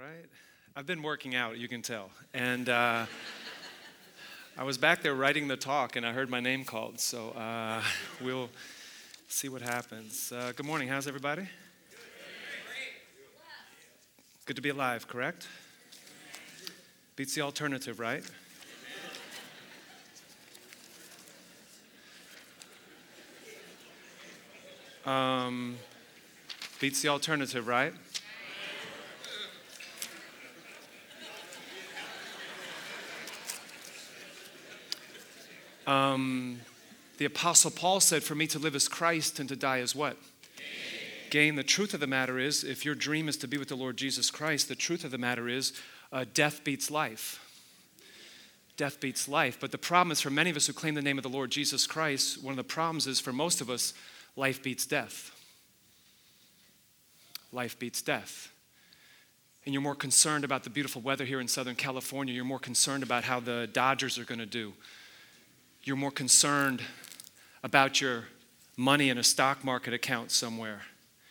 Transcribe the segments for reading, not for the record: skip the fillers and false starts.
right. I've been working out, you can tell. And I was back there writing the talk, and I heard my name called. So we'll see what happens. Good morning. How's everybody? Good to be alive, correct? Beats the alternative, right? Beats the alternative, right? The Apostle Paul said, for me to live as Christ and to die as what? Gain. The truth of the matter is, if your dream is to be with the Lord Jesus Christ, the truth of the matter is, death beats life. Death beats life. But the problem is, for many of us who claim the name of the Lord Jesus Christ, one of the problems is, for most of us, life beats death. Life beats death. And you're more concerned about the beautiful weather here in Southern California. You're more concerned about how the Dodgers are going to do. You're more concerned about your money in a stock market account somewhere.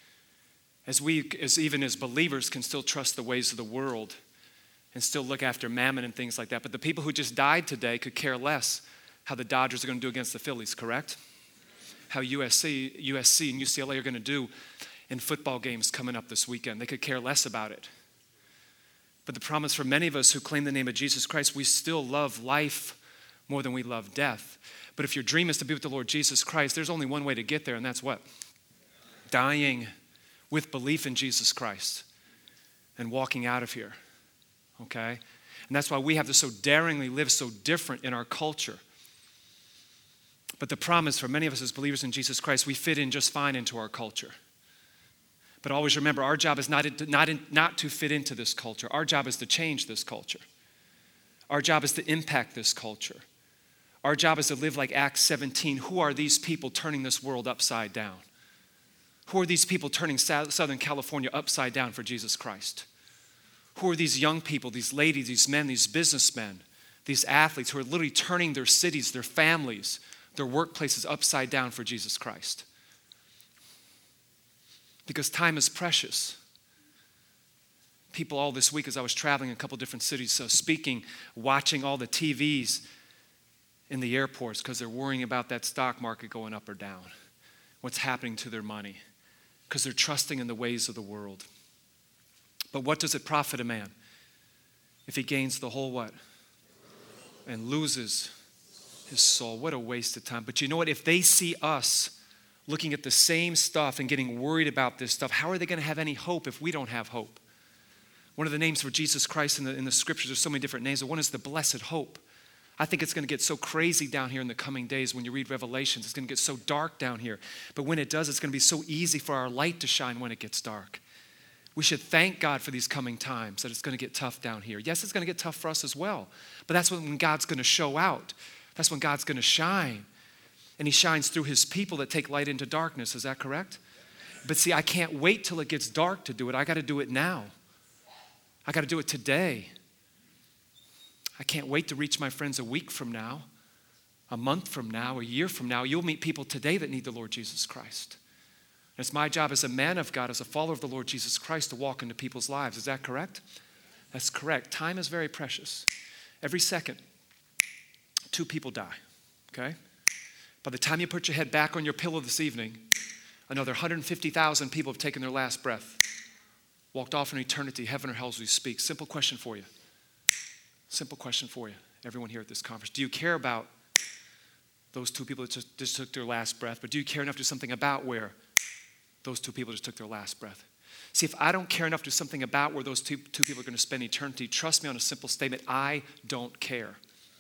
Even as believers, can still trust the ways of the world and still look after mammon and things like that. But the people who just died today could care less how the Dodgers are going to do against the Phillies, correct? How USC and UCLA are going to do in football games coming up this weekend. They could care less about it. But the promise for many of us who claim the name of Jesus Christ, we still love life more than we love death. But if your dream is to be with the Lord Jesus Christ, there's only one way to get there, and that's what? Dying with belief in Jesus Christ and walking out of here, okay? And that's why we have to so daringly live so different in our culture. But the problem is, for many of us as believers in Jesus Christ, we fit in just fine into our culture. But always remember, our job is not to fit into this culture. Our job is to change this culture. Our job is to impact this culture. Our job is to live like Acts 17. Who are these people turning this world upside down? Who are these people turning Southern California upside down for Jesus Christ? Who are these young people, these ladies, these men, these businessmen, these athletes who are literally turning their cities, their families, their workplaces upside down for Jesus Christ? Because time is precious. People all this week, as I was traveling in a couple different cities, speaking, watching all the TVs in the airports because they're worrying about that stock market going up or down, what's happening to their money, because they're trusting in the ways of the world. But what does it profit a man if he gains the whole what? And loses his soul. What a waste of time. But you know what? If they see us looking at the same stuff and getting worried about this stuff, how are they going to have any hope if we don't have hope? One of the names for Jesus Christ in the scriptures, there's so many different names, but one is the blessed hope. I think it's going to get so crazy down here in the coming days when you read Revelations. It's going to get so dark down here. But when it does, it's going to be so easy for our light to shine when it gets dark. We should thank God for these coming times, that it's going to get tough down here. Yes, it's going to get tough for us as well. But that's when God's going to show out. That's when God's going to shine. And he shines through his people that take light into darkness. Is that correct? But see, I can't wait till it gets dark to do it. I got to do it now. I got to do it today. I can't wait to reach my friends a week from now, a month from now, a year from now. You'll meet people today that need the Lord Jesus Christ. And it's my job as a man of God, as a follower of the Lord Jesus Christ, to walk into people's lives. Is that correct? That's correct. Time is very precious. Every second, 2 people die, okay? By the time you put your head back on your pillow this evening, another 150,000 people have taken their last breath, walked off in eternity, heaven or hell as we speak. Simple question for you. Simple question for you, everyone here at this conference. Do you care about those 2 people that just took their last breath? But do you care enough to do something about where those 2 people just took their last breath? See, if I don't care enough to do something about where those two people are going to spend eternity, trust me on a simple statement, I don't care.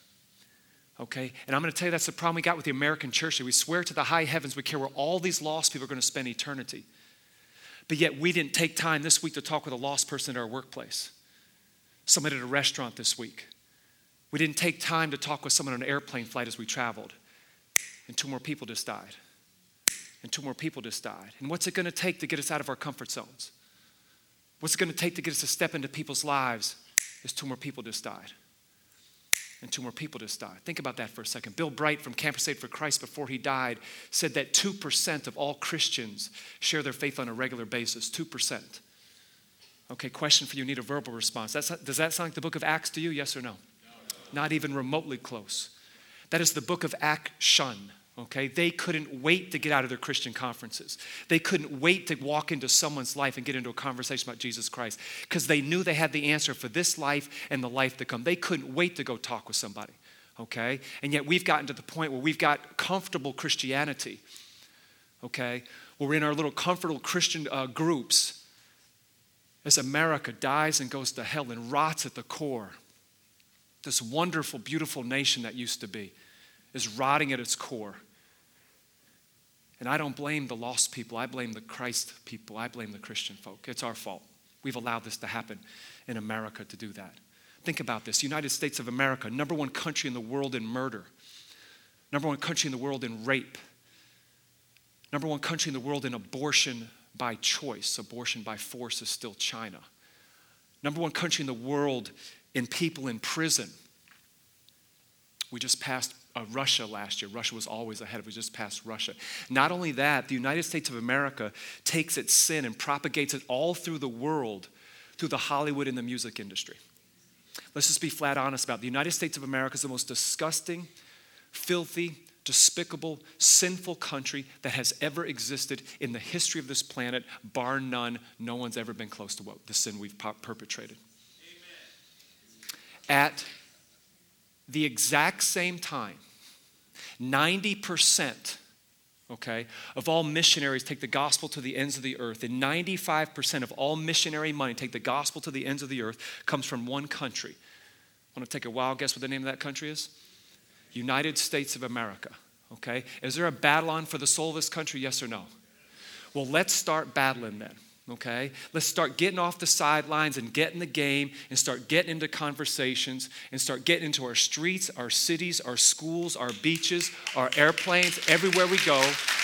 Okay? And I'm going to tell you that's the problem we got with the American church. We swear to the high heavens we care where all these lost people are going to spend eternity. But yet we didn't take time this week to talk with a lost person at our workplace. Somebody at a restaurant this week. We didn't take time to talk with someone on an airplane flight as we traveled. And 2 more people just died. And 2 more people just died. And what's it going to take to get us out of our comfort zones? What's it going to take to get us to step into people's lives is 2 more people just died. And 2 more people just died. Think about that for a second. Bill Bright from Campus Aid for Christ, before he died, said that 2% of all Christians share their faith on a regular basis. 2%. Okay, question for you, need a verbal response. Does that sound like the book of Acts to you, yes or no? Not even remotely close. That is the book of action, okay? They couldn't wait to get out of their Christian conferences. They couldn't wait to walk into someone's life and get into a conversation about Jesus Christ because they knew they had the answer for this life and the life to come. They couldn't wait to go talk with somebody, okay? And yet we've gotten to the point where we've got comfortable Christianity, okay? We're in our little comfortable Christian groups as America dies and goes to hell and rots at the core. This wonderful, beautiful nation that used to be is rotting at its core. And I don't blame the lost people. I blame the Christ people. I blame the Christian folk. It's our fault. We've allowed this to happen in America to do that. Think about this. United States of America, number one country in the world in murder. Number one country in the world in rape. Number one country in the world in abortion by choice. Abortion by force is still China. Number one country in the world in people in prison. We just passed Russia last year. Russia was always ahead. We just passed Russia. Not only that, the United States of America takes its sin and propagates it all through the world, through the Hollywood and the music industry. Let's just be flat honest about it. The United States of America is the most disgusting, filthy, despicable, sinful country that has ever existed in the history of this planet, bar none. No one's ever been close to the sin we've perpetrated. At the exact same time, 90%, okay, of all missionaries take the gospel to the ends of the earth, and 95% of all missionary money take the gospel to the ends of the earth comes from one country. Want to take a wild guess what the name of that country is? United States of America, okay? Is there a battle on for the soul of this country, yes or no? Well, let's start battling then. Okay, let's start getting off the sidelines and get in the game and start getting into conversations and start getting into our streets, our cities, our schools, our beaches, our airplanes, everywhere we go.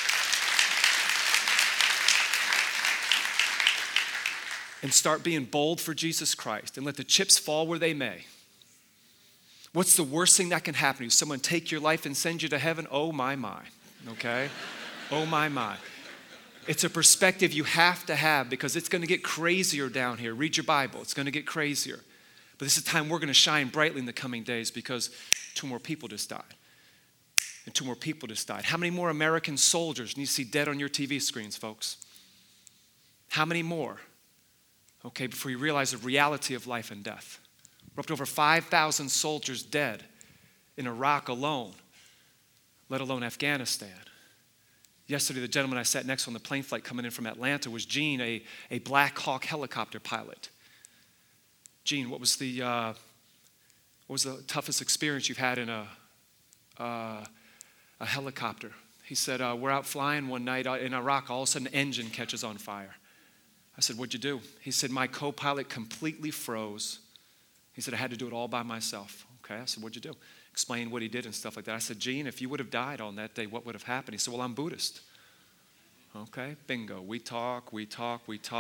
And start being bold for Jesus Christ and let the chips fall where they may. What's the worst thing that can happen to you? Someone take your life and send you to heaven? Oh my, okay? Oh my. It's a perspective you have to have because it's going to get crazier down here. Read your Bible. It's going to get crazier. But this is a time we're going to shine brightly in the coming days because 2 more people just died. And 2 more people just died. How many more American soldiers do you see dead on your TV screens, folks? How many more? Okay, before you realize the reality of life and death. We're up to over 5,000 soldiers dead in Iraq alone, let alone Afghanistan. Yesterday, the gentleman I sat next to on the plane flight coming in from Atlanta was Gene, a Black Hawk helicopter pilot. Gene, what was the toughest experience you've had in a helicopter? He said, we're out flying one night in Iraq. All of a sudden, an engine catches on fire. I said, what'd you do? He said, my co-pilot completely froze. He said, I had to do it all by myself. Okay, I said, what'd you do? Explain what he did and stuff like that. I said, Gene, if you would have died on that day, what would have happened? He said, well, I'm Buddhist. Okay, bingo. We talk. We talk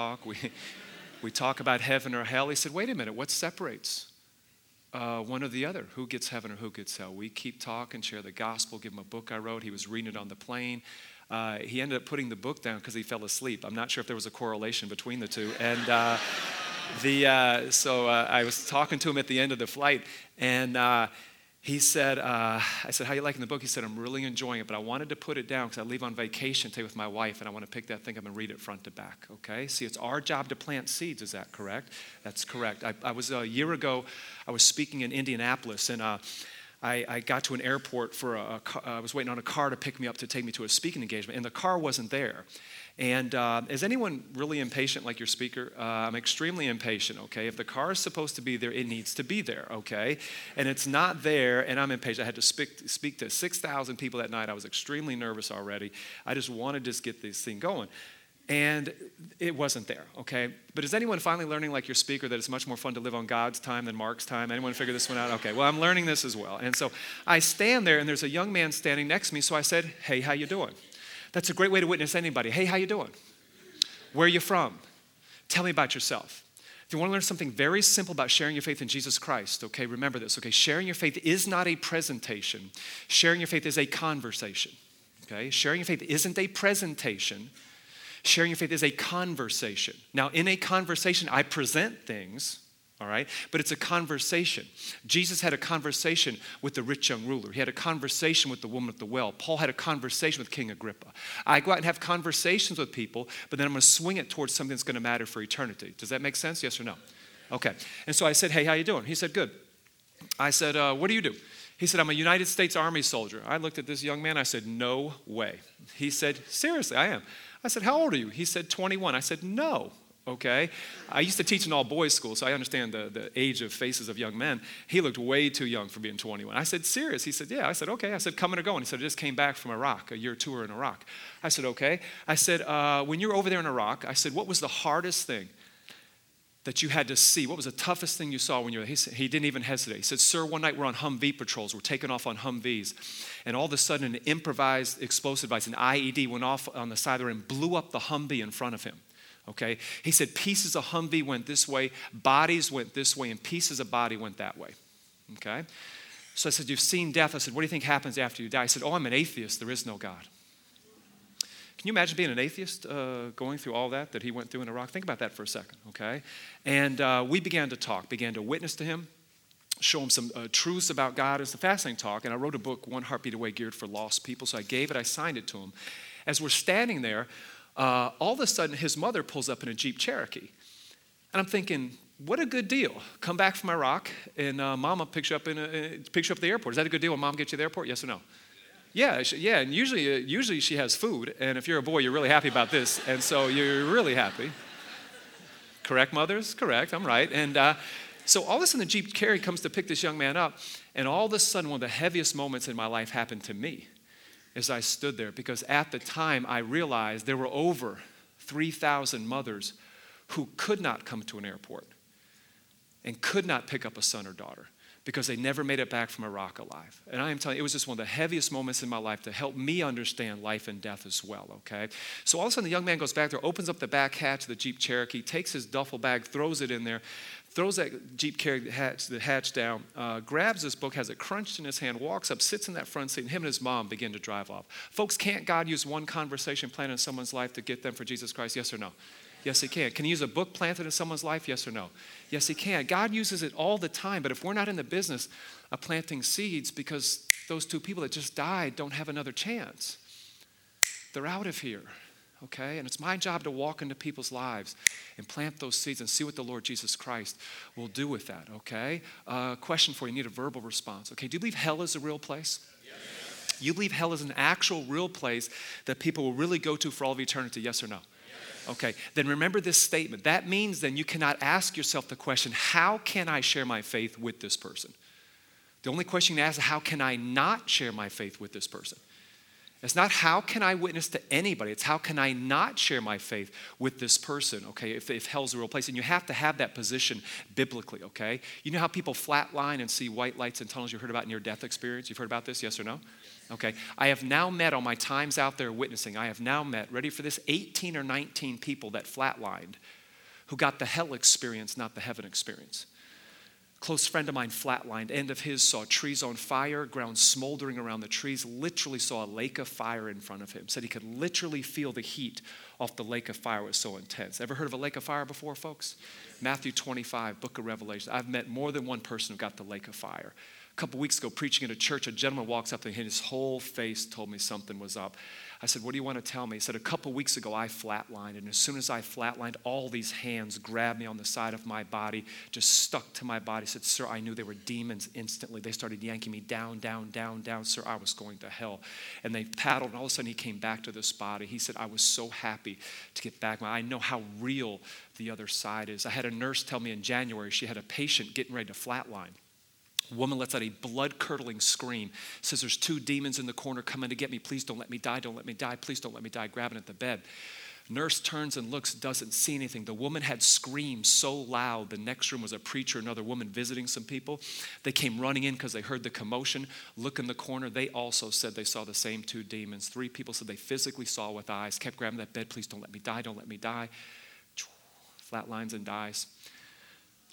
about heaven or hell. He said, wait a minute, what separates one or the other? Who gets heaven or who gets hell? We keep talking, share the gospel, give him a book I wrote. He was reading it on the plane. He ended up putting the book down because he fell asleep. I'm not sure if there was a correlation between the two. And so I was talking to him at the end of the flight, and he said, I said, how you liking the book? He said, I'm really enjoying it, but I wanted to put it down because I leave on vacation today with my wife, and I want to pick that thing up and read it front to back, okay? See, it's our job to plant seeds. Is that correct? That's correct. I was a year ago, I was speaking in Indianapolis, and I got to an airport for I was waiting on a car to pick me up to take me to a speaking engagement, and the car wasn't there. And is anyone really impatient like your speaker? I'm extremely impatient, okay? If the car is supposed to be there, it needs to be there, okay? And it's not there, and I'm impatient. I had to speak to 6,000 people that night. I was extremely nervous already. I just wanted to just get this thing going. And it wasn't there, okay? But is anyone finally learning, like your speaker, that it's much more fun to live on God's time than Mark's time? Anyone figure this one out? Okay, well, I'm learning this as well. And so I stand there, and there's a young man standing next to me, so I said, hey, how you doing? That's a great way to witness anybody. Hey, how you doing? Where are you from? Tell me about yourself. If you want to learn something very simple about sharing your faith in Jesus Christ, okay, remember this, okay? Sharing your faith is not a presentation. Sharing your faith is a conversation, okay? Sharing your faith isn't a presentation. Sharing your faith is a conversation. Now, in a conversation, I present things, all right? But it's a conversation. Jesus had a conversation with the rich young ruler. He had a conversation with the woman at the well. Paul had a conversation with King Agrippa. I go out and have conversations with people, but then I'm going to swing it towards something that's going to matter for eternity. Does that make sense? Yes or no? Okay. And so I said, hey, how you doing? He said, good. I said, what do you do? He said, I'm a United States Army soldier. I looked at this young man. I said, no way. He said, seriously, I am. I said, how old are you? He said, 21. I said, no. Okay. I used to teach an all-boys school, so I understand the age of faces of young men. He looked way too young for being 21. I said, serious? He said, yeah. I said, okay. I said, coming or going? He said, I just came back from Iraq, a year tour in Iraq. I said, okay. I said, when you were over there in Iraq, I said, what was the hardest thing that you had to see? What was the toughest thing you saw when you were there? He didn't even hesitate. He said, sir, one night we're on Humvee patrols. We're taking off on Humvees. And all of a sudden, an improvised explosive device, an IED, went off on the side of the road and blew up the Humvee in front of him. Okay? He said pieces of Humvee went this way, bodies went this way, and pieces of body went that way. Okay? So I said, you've seen death. I said, what do you think happens after you die? He said, oh, I'm an atheist. There is no God. Can you imagine being an atheist going through all that he went through in Iraq? Think about that for a second, okay? And we began to talk, began to witness to him, show him some truths about God. It's a fascinating talk. And I wrote a book, One Heartbeat Away, geared for lost people. So I signed it to him. As we're standing there, all of a sudden, his mother pulls up in a Jeep Cherokee. And I'm thinking, what a good deal. Come back from Iraq, and Mama picks you up at the airport. Is that a good deal when Mom gets you to the airport? Yes or no? Yeah, and usually she has food, and if you're a boy, you're really happy about this, and so you're really happy. Correct, mothers? Correct, I'm right. And so all of a sudden, the Jeep Cherokee comes to pick this young man up, and all of a sudden, one of the heaviest moments in my life happened to me as I stood there, because at the time, I realized there were over 3,000 mothers who could not come to an airport and could not pick up a son or daughter, because they never made it back from Iraq alive. And I am telling you, it was just one of the heaviest moments in my life to help me understand life and death as well, okay? So all of a sudden, the young man goes back there, opens up the back hatch of the Jeep Cherokee, takes his duffel bag, throws it in there, throws that Jeep Cherokee hatch down, grabs this book, has it crunched in his hand, walks up, sits in that front seat, and him and his mom begin to drive off. Folks, can't God use one conversation planted in someone's life to get them for Jesus Christ? Yes or no? Yes, he can. Can he use a book planted in someone's life? Yes or no? Yes, he can. God uses it all the time, but if we're not in the business of planting seeds, because those two people that just died don't have another chance, they're out of here, okay? And it's my job to walk into people's lives and plant those seeds and see what the Lord Jesus Christ will do with that, okay? Question for you. You need a verbal response, okay? Do you believe hell is a real place? Yes. You believe hell is an actual real place that people will really go to for all of eternity? Yes or no? Okay, then remember this statement. That means then you cannot ask yourself the question, how can I share my faith with this person? The only question you can ask is, how can I not share my faith with this person? It's not how can I witness to anybody. It's how can I not share my faith with this person, okay, if hell's a real place. And you have to have that position biblically, okay? You know how people flatline and see white lights and tunnels you heard about in your death experience? You've heard about this, yes or no? Okay, I have now met on my times out there witnessing, I have now met, ready for this, 18 or 19 people that flatlined who got the hell experience, not the heaven experience. Close friend of mine flatlined, end of his saw trees on fire, ground smoldering around the trees, literally saw a lake of fire in front of him. Said he could literally feel the heat off the lake of fire. It was so intense. Ever heard of a lake of fire before, folks? Matthew 25, book of Revelation. I've met more than one person who got the lake of fire. A couple weeks ago, preaching at a church, a gentleman walks up to me and his whole face told me something was up. I said, what do you want to tell me? He said, a couple weeks ago, I flatlined, and as soon as I flatlined, all these hands grabbed me on the side of my body, just stuck to my body. He said, sir, I knew they were demons instantly. They started yanking me down, down, down, down. Sir, I was going to hell. And they paddled, and all of a sudden, he came back to this body. He said, I was so happy to get back. I know how real the other side is. I had a nurse tell me in January she had a patient getting ready to flatline. A woman lets out a blood-curdling scream, says there's two demons in the corner coming to get me. Please don't let me die, don't let me die, please don't let me die, grabbing at the bed. Nurse turns and looks, doesn't see anything. The woman had screamed so loud. The next room was a preacher, another woman visiting some people. They came running in because they heard the commotion. Look in the corner. They also said they saw the same two demons. 3 people said they physically saw with eyes, kept grabbing that bed. Please don't let me die, don't let me die. Flatlines and dies.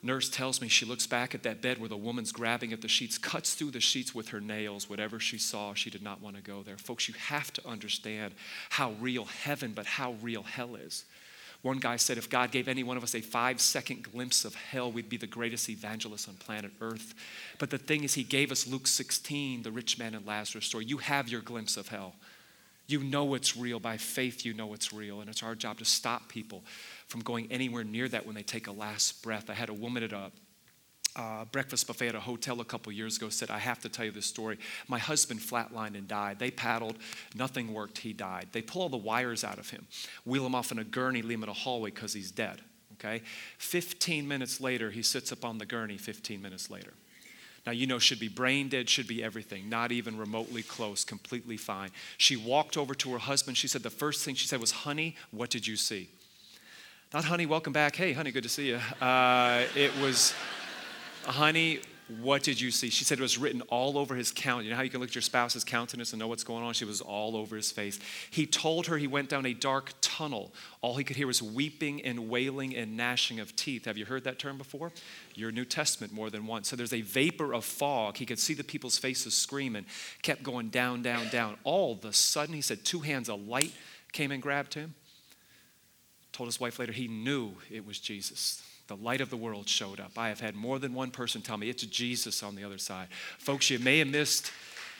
Nurse tells me she looks back at that bed where the woman's grabbing at the sheets, cuts through the sheets with her nails. Whatever she saw, she did not want to go there. Folks, you have to understand how real heaven, but how real hell is. One guy said if God gave any one of us a 5-second glimpse of hell, we'd be the greatest evangelists on planet Earth. But the thing is, he gave us Luke 16, the rich man and Lazarus story. You have your glimpse of hell. You know it's real. By faith, you know it's real. And it's our job to stop people from going anywhere near that when they take a last breath. I had a woman at a breakfast buffet at a hotel a couple years ago said, I have to tell you this story. My husband flatlined and died. They paddled. Nothing worked. He died. They pull all the wires out of him, wheel him off in a gurney, leave him in a hallway because he's dead. Okay? 15 minutes later, he sits up on the gurney 15 minutes later. Now, you know, should be brain dead, should be everything, not even remotely close, completely fine. She walked over to her husband. She said the first thing she said was, honey, what did you see? Not, honey, welcome back. Hey, honey, good to see you. It was, honey, what did you see? She said it was written all over his countenance. You know how you can look at your spouse's countenance and know what's going on? She was all over his face. He told her he went down a dark tunnel. All he could hear was weeping and wailing and gnashing of teeth. Have you heard that term before? Your New Testament more than once. So there's a vapor of fog. He could see the people's faces screaming, kept going down, down, down. All of a sudden, he said 2 hands of light came and grabbed him. Told his wife later he knew it was Jesus. The light of the world showed up. I have had more than one person tell me it's Jesus on the other side. Folks, you may have missed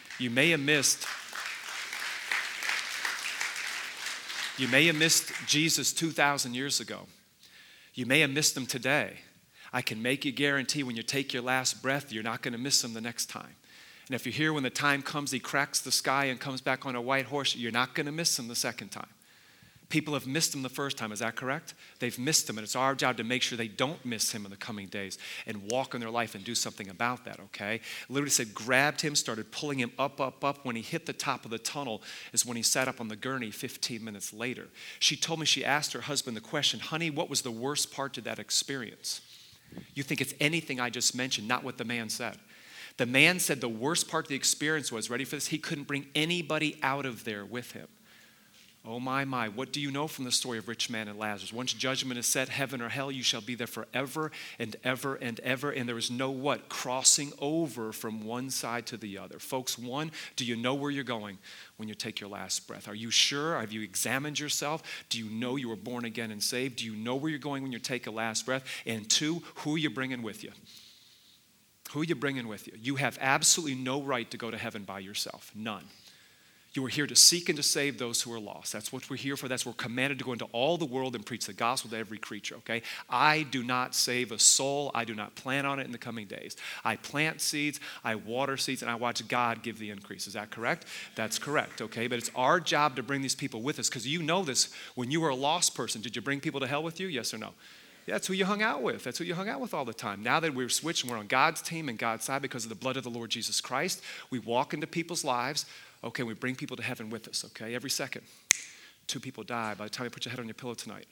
Jesus 2,000 years ago. You may have missed him today. I can make you guarantee when you take your last breath, you're not going to miss him the next time. And if you're here when the time comes, he cracks the sky and comes back on a white horse, you're not going to miss him the second time. People have missed him the first time, is that correct? They've missed him, and it's our job to make sure they don't miss him in the coming days and walk in their life and do something about that, okay? Literally said, grabbed him, started pulling him up. When he hit the top of the tunnel is when he sat up on the gurney 15 minutes later. She told me she asked her husband the question, honey, what was the worst part to that experience? You think it's anything I just mentioned, not what the man said. The man said the worst part of the experience was, ready for this, he couldn't bring anybody out of there with him. Oh my, what do you know from the story of rich man and Lazarus? Once judgment is set, heaven or hell, you shall be there forever and ever and ever. And there is no what? Crossing over from one side to the other. Folks, one, do you know where you're going when you take your last breath? Are you sure? Have you examined yourself? Do you know you were born again and saved? Do you know where you're going when you take a last breath? And two, who are you bringing with you? Who are you bringing with you? You have absolutely no right to go to heaven by yourself. None. You are here to seek and to save those who are lost. That's what we're here for. That's what we're commanded to go into all the world and preach the gospel to every creature, okay? I do not save a soul. I do not plan on it in the coming days. I plant seeds, I water seeds, and I watch God give the increase. Is that correct? That's correct, okay? But it's our job to bring these people with us because you know this. When you were a lost person, did you bring people to hell with you? Yes or no? That's who you hung out with. That's who you hung out with all the time. Now that we're switched and we're on God's team and God's side because of the blood of the Lord Jesus Christ, we walk into people's lives. Okay, we bring people to heaven with us, okay? Every second, 2 people die. By the time you put your head on your pillow tonight,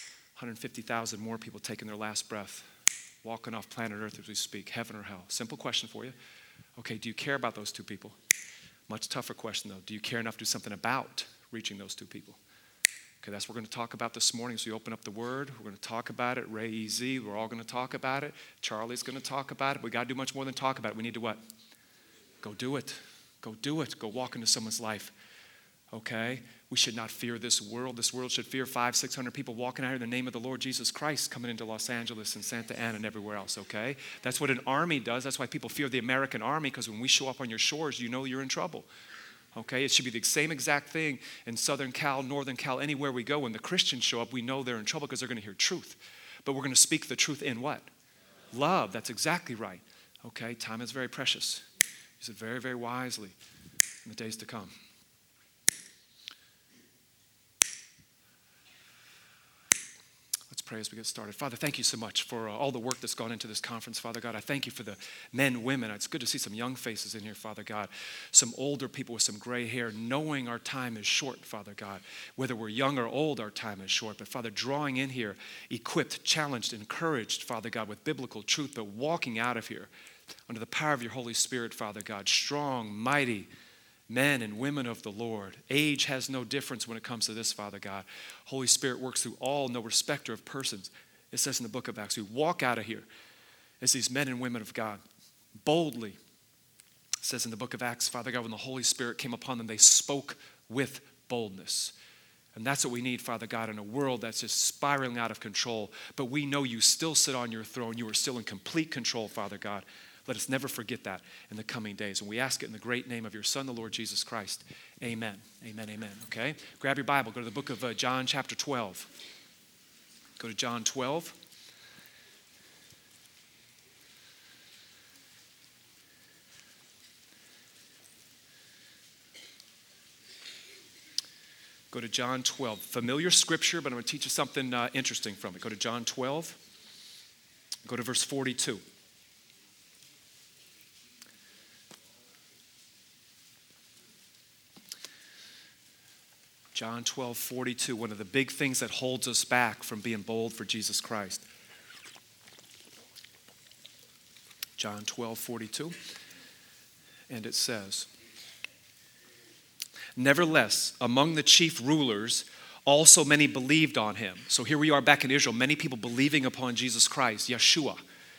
150,000 more people taking their last breath, walking off planet Earth as we speak, heaven or hell. Simple question for you. Okay, do you care about those 2 people? Much tougher question, though. Do you care enough to do something about reaching those 2 people? Okay, that's what we're going to talk about this morning as we open up the Word. We're going to talk about it. Ray EZ, we're all going to talk about it. Charlie's going to talk about it. We got to do much more than talk about it. We need to what? Go do it. Go do it. Go walk into someone's life. Okay? We should not fear this world. This world should fear 500-600 people walking out here in the name of the Lord Jesus Christ coming into Los Angeles and Santa Ana and everywhere else, okay? That's what an army does. That's why people fear the American army, because when we show up on your shores, you know you're in trouble. Okay? It should be the same exact thing in Southern Cal, Northern Cal, anywhere we go. When the Christians show up, we know they're in trouble because they're going to hear truth. But we're going to speak the truth in what? Love. That's exactly right. Okay? Time is very precious. Use it very, very wisely in the days to come. Let's pray as we get started. Father, thank you so much for all the work that's gone into this conference, Father God. I thank you for the men, women. It's good to see some young faces in here, Father God. Some older people with some gray hair, knowing our time is short, Father God. Whether we're young or old, our time is short. But Father, drawing in here, equipped, challenged, encouraged, Father God, with biblical truth, but walking out of here under the power of your Holy Spirit, Father God, strong, mighty men and women of the Lord. Age has no difference when it comes to this, Father God. Holy Spirit works through all, no respecter of persons. It says in the book of Acts, we walk out of here as these men and women of God boldly, it says in the book of Acts, Father God, when the Holy Spirit came upon them, they spoke with boldness. And that's what we need, Father God, in a world that's just spiraling out of control. But we know you still sit on your throne. You are still in complete control, Father God. Let us never forget that in the coming days. And we ask it in the great name of your Son, the Lord Jesus Christ. Amen. Amen, amen. Okay? Grab your Bible. Go to the book of John chapter 12. Go to John 12. Go to John 12. Familiar scripture, but I'm going to teach you something interesting from it. Go to John 12. Go to verse 42. John 12:42, one of the big things that holds us back from being bold for Jesus Christ. John 12:42, and it says, nevertheless, among the chief rulers, also many believed on him. So here we are back in Israel, many people believing upon Jesus Christ, Yeshua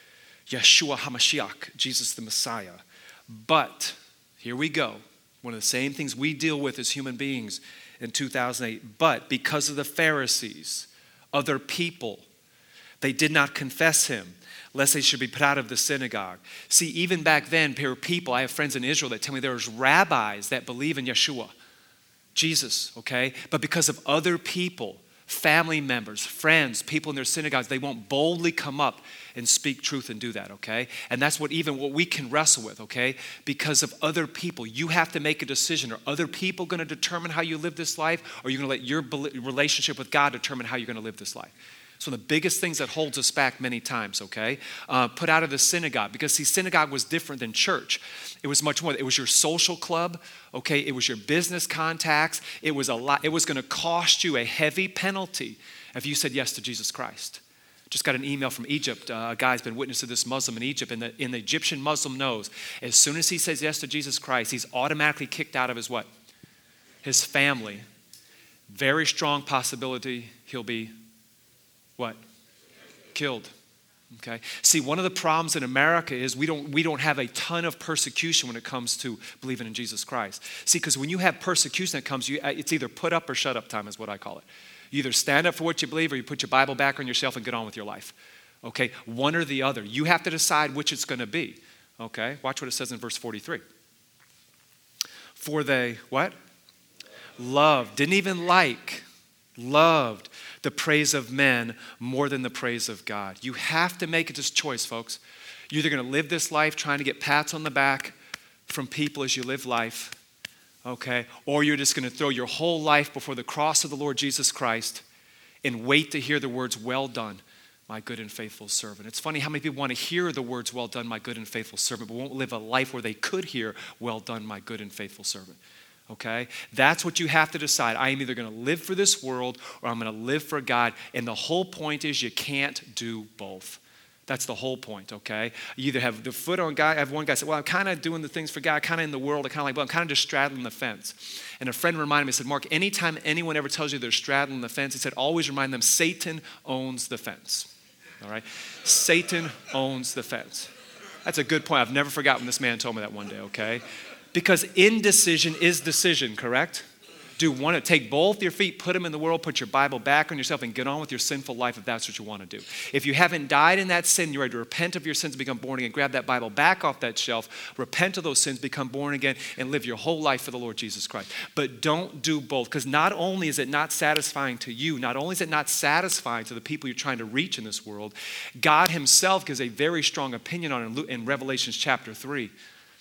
HaMashiach, Jesus the Messiah. But, here we go, one of the same things we deal with as human beings in 2008, but because of the Pharisees, other people, they did not confess him, lest they should be put out of the synagogue. See, even back then, there were people, I have friends in Israel that tell me there's rabbis that believe in Yeshua, Jesus, okay? But because of other people, family members, friends, people in their synagogues, they won't boldly come up and speak truth and do that, okay? And that's what we can wrestle with, okay? Because of other people, you have to make a decision. Are other people going to determine how you live this life, or are you going to let your relationship with God determine how you're going to live this life? So the biggest things that holds us back many times, okay? Put out of the synagogue. Because see, synagogue was different than church. It was much more. It was your social club, okay? It was your business contacts. It was a lot. It was going to cost you a heavy penalty if you said yes to Jesus Christ. Just got an email from Egypt. A guy's been witness to this Muslim in Egypt, and the Egyptian Muslim knows as soon as he says yes to Jesus Christ, he's automatically kicked out of his what? His family. Very strong possibility he'll be what? Killed. Okay. See, one of the problems in America is we don't have a ton of persecution when it comes to believing in Jesus Christ. See, because when you have persecution that comes, it's either put up or shut up time is what I call it. You either stand up for what you believe or you put your Bible back on your shelf and get on with your life. Okay. One or the other. You have to decide which it's going to be. Okay. Watch what it says in verse 43. For they, what? Loved, didn't even like, loved the praise of men more than the praise of God. You have to make this choice, folks. You're either going to live this life trying to get pats on the back from people as you live life, okay? Or you're just going to throw your whole life before the cross of the Lord Jesus Christ and wait to hear the words, well done, my good and faithful servant. It's funny how many people want to hear the words, well done, my good and faithful servant, but won't live a life where they could hear, well done, my good and faithful servant. Okay? That's what you have to decide. I am either going to live for this world or I'm going to live for God. And the whole point is you can't do both. That's the whole point, okay? You either have the foot on God. I have one guy say, well, I'm kind of doing the things for God, kind of in the world. I kind of like, well, I'm kind of just straddling the fence. And a friend reminded me, said, Mark, anytime anyone ever tells you they're straddling the fence, he said, always remind them Satan owns the fence. All right? Satan owns the fence. That's a good point. I've never forgotten this man told me that one day, okay? Because indecision is decision, correct? Take both your feet, put them in the world, put your Bible back on yourself, and get on with your sinful life if that's what you want to do. If you haven't died in that sin, you're ready to repent of your sins, become born again, grab that Bible back off that shelf, repent of those sins, become born again, and live your whole life for the Lord Jesus Christ. But don't do both, because not only is it not satisfying to you, not only is it not satisfying to the people you're trying to reach in this world, God himself gives a very strong opinion on it in Revelation chapter 3.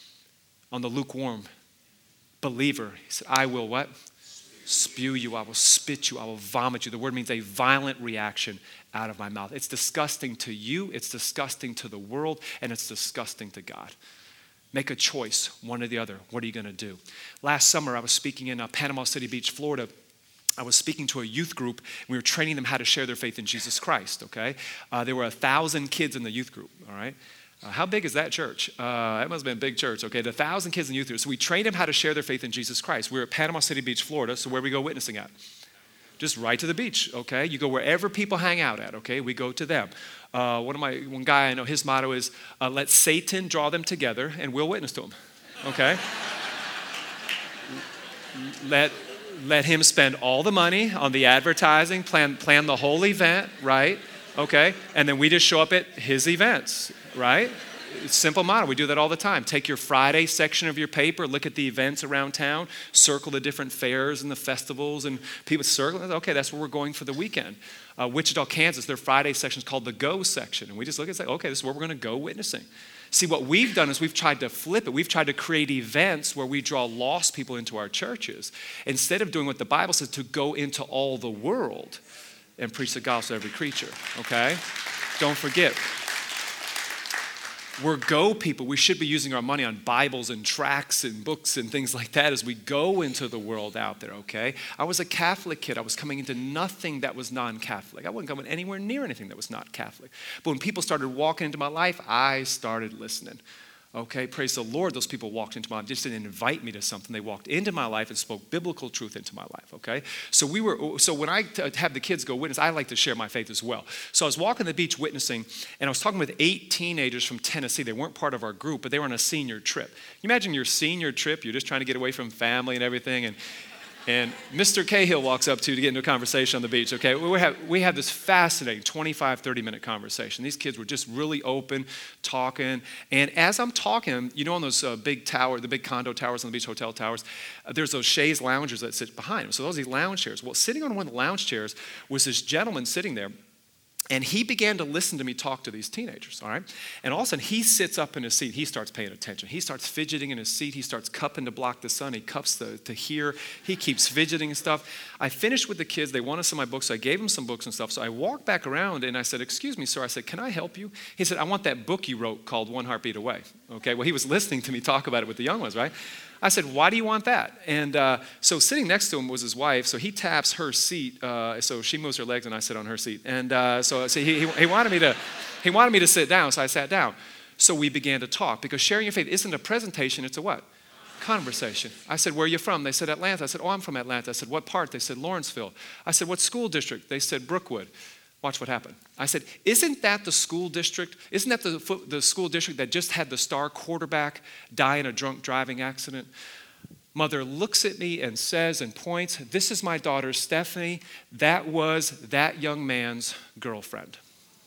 On the lukewarm believer. He said, I will what? Spew you. I will spit you. I will vomit you. The word means a violent reaction out of my mouth. It's disgusting to you. It's disgusting to the world. And it's disgusting to God. Make a choice, one or the other. What are you going to do? Last summer, I was speaking in Panama City Beach, Florida. I was speaking to a youth group. We were training them how to share their faith in Jesus Christ, okay? There were 1,000 kids in the youth group, all right? How big is that church? That must have been a big church. Okay, the 1,000 kids in youth group. So we trained them how to share their faith in Jesus Christ. We were at Panama City Beach, Florida. So where we go witnessing at? Just right to the beach, okay? You go wherever people hang out at, okay? We go to them. One guy I know, his motto is, let Satan draw them together and we'll witness to them, okay? Let him spend all the money on the advertising, plan the whole event, right? Okay? And then we just show up at his events, right? It's simple model. We do that all the time. Take your Friday section of your paper, look at the events around town, circle the different fairs and the festivals, and people circle. Okay, that's where we're going for the weekend. Wichita, Kansas, their Friday section is called the Go section. And we just look and say, okay, this is where we're going to go witnessing. See, what we've done is we've tried to flip it. We've tried to create events where we draw lost people into our churches instead of doing what the Bible says, to go into all the world and preach the gospel to every creature, okay? Don't forget, we're go people. We should be using our money on Bibles and tracts and books and things like that as we go into the world out there, okay? I was a Catholic kid. I was coming into nothing that was non-Catholic. I wasn't going anywhere near anything that was not Catholic. But when people started walking into my life, I started listening. Okay, praise the Lord, those people walked into my life, just didn't invite me to something. They walked into my life and spoke biblical truth into my life, okay? So when I have the kids go witness, I like to share my faith as well. So I was walking the beach witnessing, and I was talking with 8 teenagers from Tennessee. They weren't part of our group, but they were on a senior trip. You imagine your senior trip, you're just trying to get away from family and everything, and Mr. Cahill walks up to you to get into a conversation on the beach, okay? We have this fascinating 25, 30-minute conversation. These kids were just really open, talking. And as I'm talking, you know on those big tower, the big condo towers on the beach, hotel towers, there's those chaise loungers that sit behind them. So those are these lounge chairs. Well, sitting on one of the lounge chairs was this gentleman sitting there. And he began to listen to me talk to these teenagers, all right? And all of a sudden, he sits up in his seat. He starts paying attention. He starts fidgeting in his seat. He starts cupping to block the sun. He cups to hear. He keeps fidgeting and stuff. I finished with the kids. They wanted some of my books, so I gave them some books and stuff. So I walked back around, and I said, excuse me, sir. I said, can I help you? He said, I want that book you wrote called One Heartbeat Away. Okay, well, he was listening to me talk about it with the young ones, right? I said, why do you want that? And so sitting next to him was his wife. So he taps her seat. So she moves her legs and I sit on her seat. And so he wanted me to sit down. So I sat down. So we began to talk because sharing your faith isn't a presentation. It's a what? Conversation. I said, where are you from? They said, Atlanta. I said, oh, I'm from Atlanta. I said, what part? They said, Lawrenceville. I said, what school district? They said, Brookwood. Watch what happened. I said, isn't that the school district? Isn't that the school district that just had the star quarterback die in a drunk driving accident? Mother looks at me and says and points, this is my daughter, Stephanie. That was that young man's girlfriend.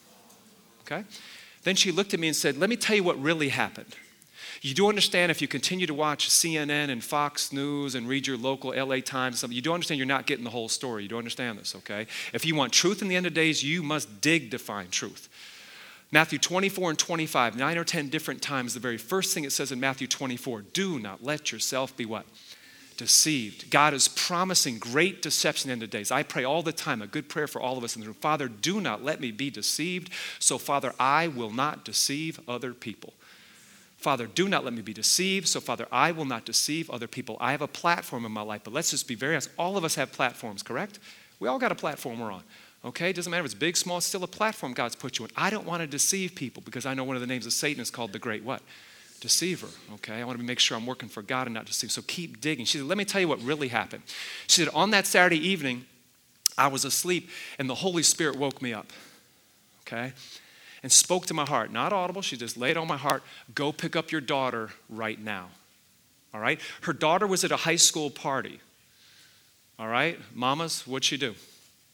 Okay? Then she looked at me and said, let me tell you what really happened. You do understand if you continue to watch CNN and Fox News and read your local LA Times, you do understand you're not getting the whole story. You do understand this, okay? If you want truth in the end of days, you must dig to find truth. Matthew 24 and 25, 9 or 10 different times, the very first thing it says in Matthew 24, do not let yourself be what? Deceived. God is promising great deception in the end of days. I pray all the time, a good prayer for all of us in the room. Father, do not let me be deceived. So, Father, I will not deceive other people. Father, do not let me be deceived. So, Father, I will not deceive other people. I have a platform in my life, but let's just be very honest. All of us have platforms, correct? We all got a platform we're on. Okay? It doesn't matter if it's big, small, it's still a platform God's put you in. I don't want to deceive people because I know one of the names of Satan is called the great what? Deceiver. Okay? I want to make sure I'm working for God and not deceive. So keep digging. She said, let me tell you what really happened. She said, on that Saturday evening, I was asleep and the Holy Spirit woke me up. Okay? And spoke to my heart. Not audible, she just laid on my heart, go pick up your daughter right now. All right? Her daughter was at a high school party. All right? Mamas, what'd she do?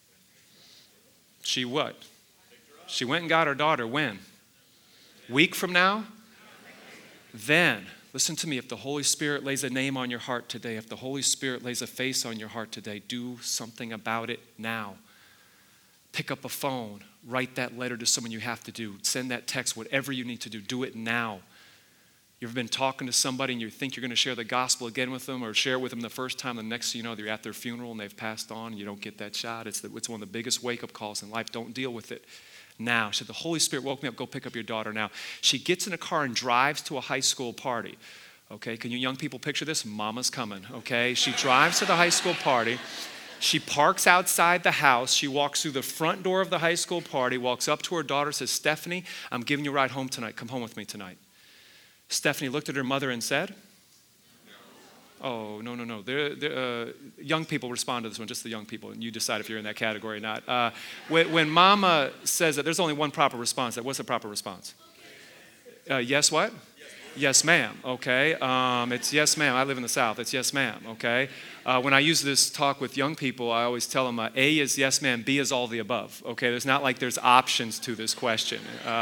She what? She went and got her daughter when? Week from now? Then, listen to me, if the Holy Spirit lays a name on your heart today, if the Holy Spirit lays a face on your heart today, do something about it now. Pick up a phone. Write that letter to someone you have to do. Send that text, whatever you need to do. Do it now. You've been talking to somebody and you think you're going to share the gospel again with them or share it with them the first time. The next thing you know, they're at their funeral and they've passed on and you don't get that shot. It's one of the biggest wake-up calls in life. Don't deal with it now. She said, the Holy Spirit woke me up. Go pick up your daughter now. She gets in a car and drives to a high school party. Okay, can you young people picture this? Mama's coming, okay? She drives to the high school party. She parks outside the house. She walks through the front door of the high school party, walks up to her daughter, says, Stephanie, I'm giving you a ride home tonight. Come home with me tonight. Stephanie looked at her mother and said, Oh, no, no, no. Young people respond to this one, just the young people, and you decide if you're in that category or not. When mama says that, there's only one proper response. What's the proper response? Yes, what? Yes, ma'am. Okay. It's yes, ma'am. I live in the South. It's yes, ma'am. Okay. When I use this talk with young people, I always tell them A is yes, ma'am. B is all the above. Okay. There's not like there's options to this question.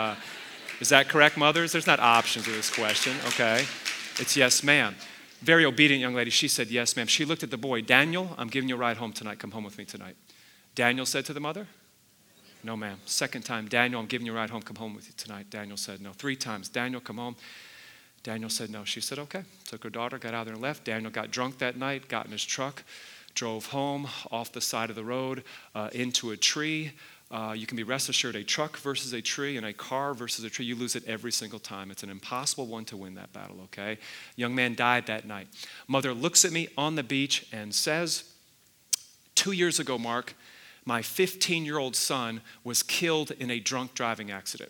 Is that correct, mothers? There's not options to this question. Okay. It's yes, ma'am. Very obedient young lady. She said yes, ma'am. She looked at the boy. Daniel, I'm giving you a ride home tonight. Come home with me tonight. Daniel said to the mother, no, ma'am. Second time, Daniel, I'm giving you a ride home. Come home with you tonight. Daniel said no. 3 times, Daniel, come home. Daniel said no. She said, okay. Took her daughter, got out there and left. Daniel got drunk that night, got in his truck, drove home off the side of the road into a tree. You can be rest assured, a truck versus a tree and a car versus a tree, you lose it every single time. It's an impossible one to win that battle, okay? Young man died that night. Mother looks at me on the beach and says, 2 years ago, Mark, my 15-year-old son was killed in a drunk driving accident.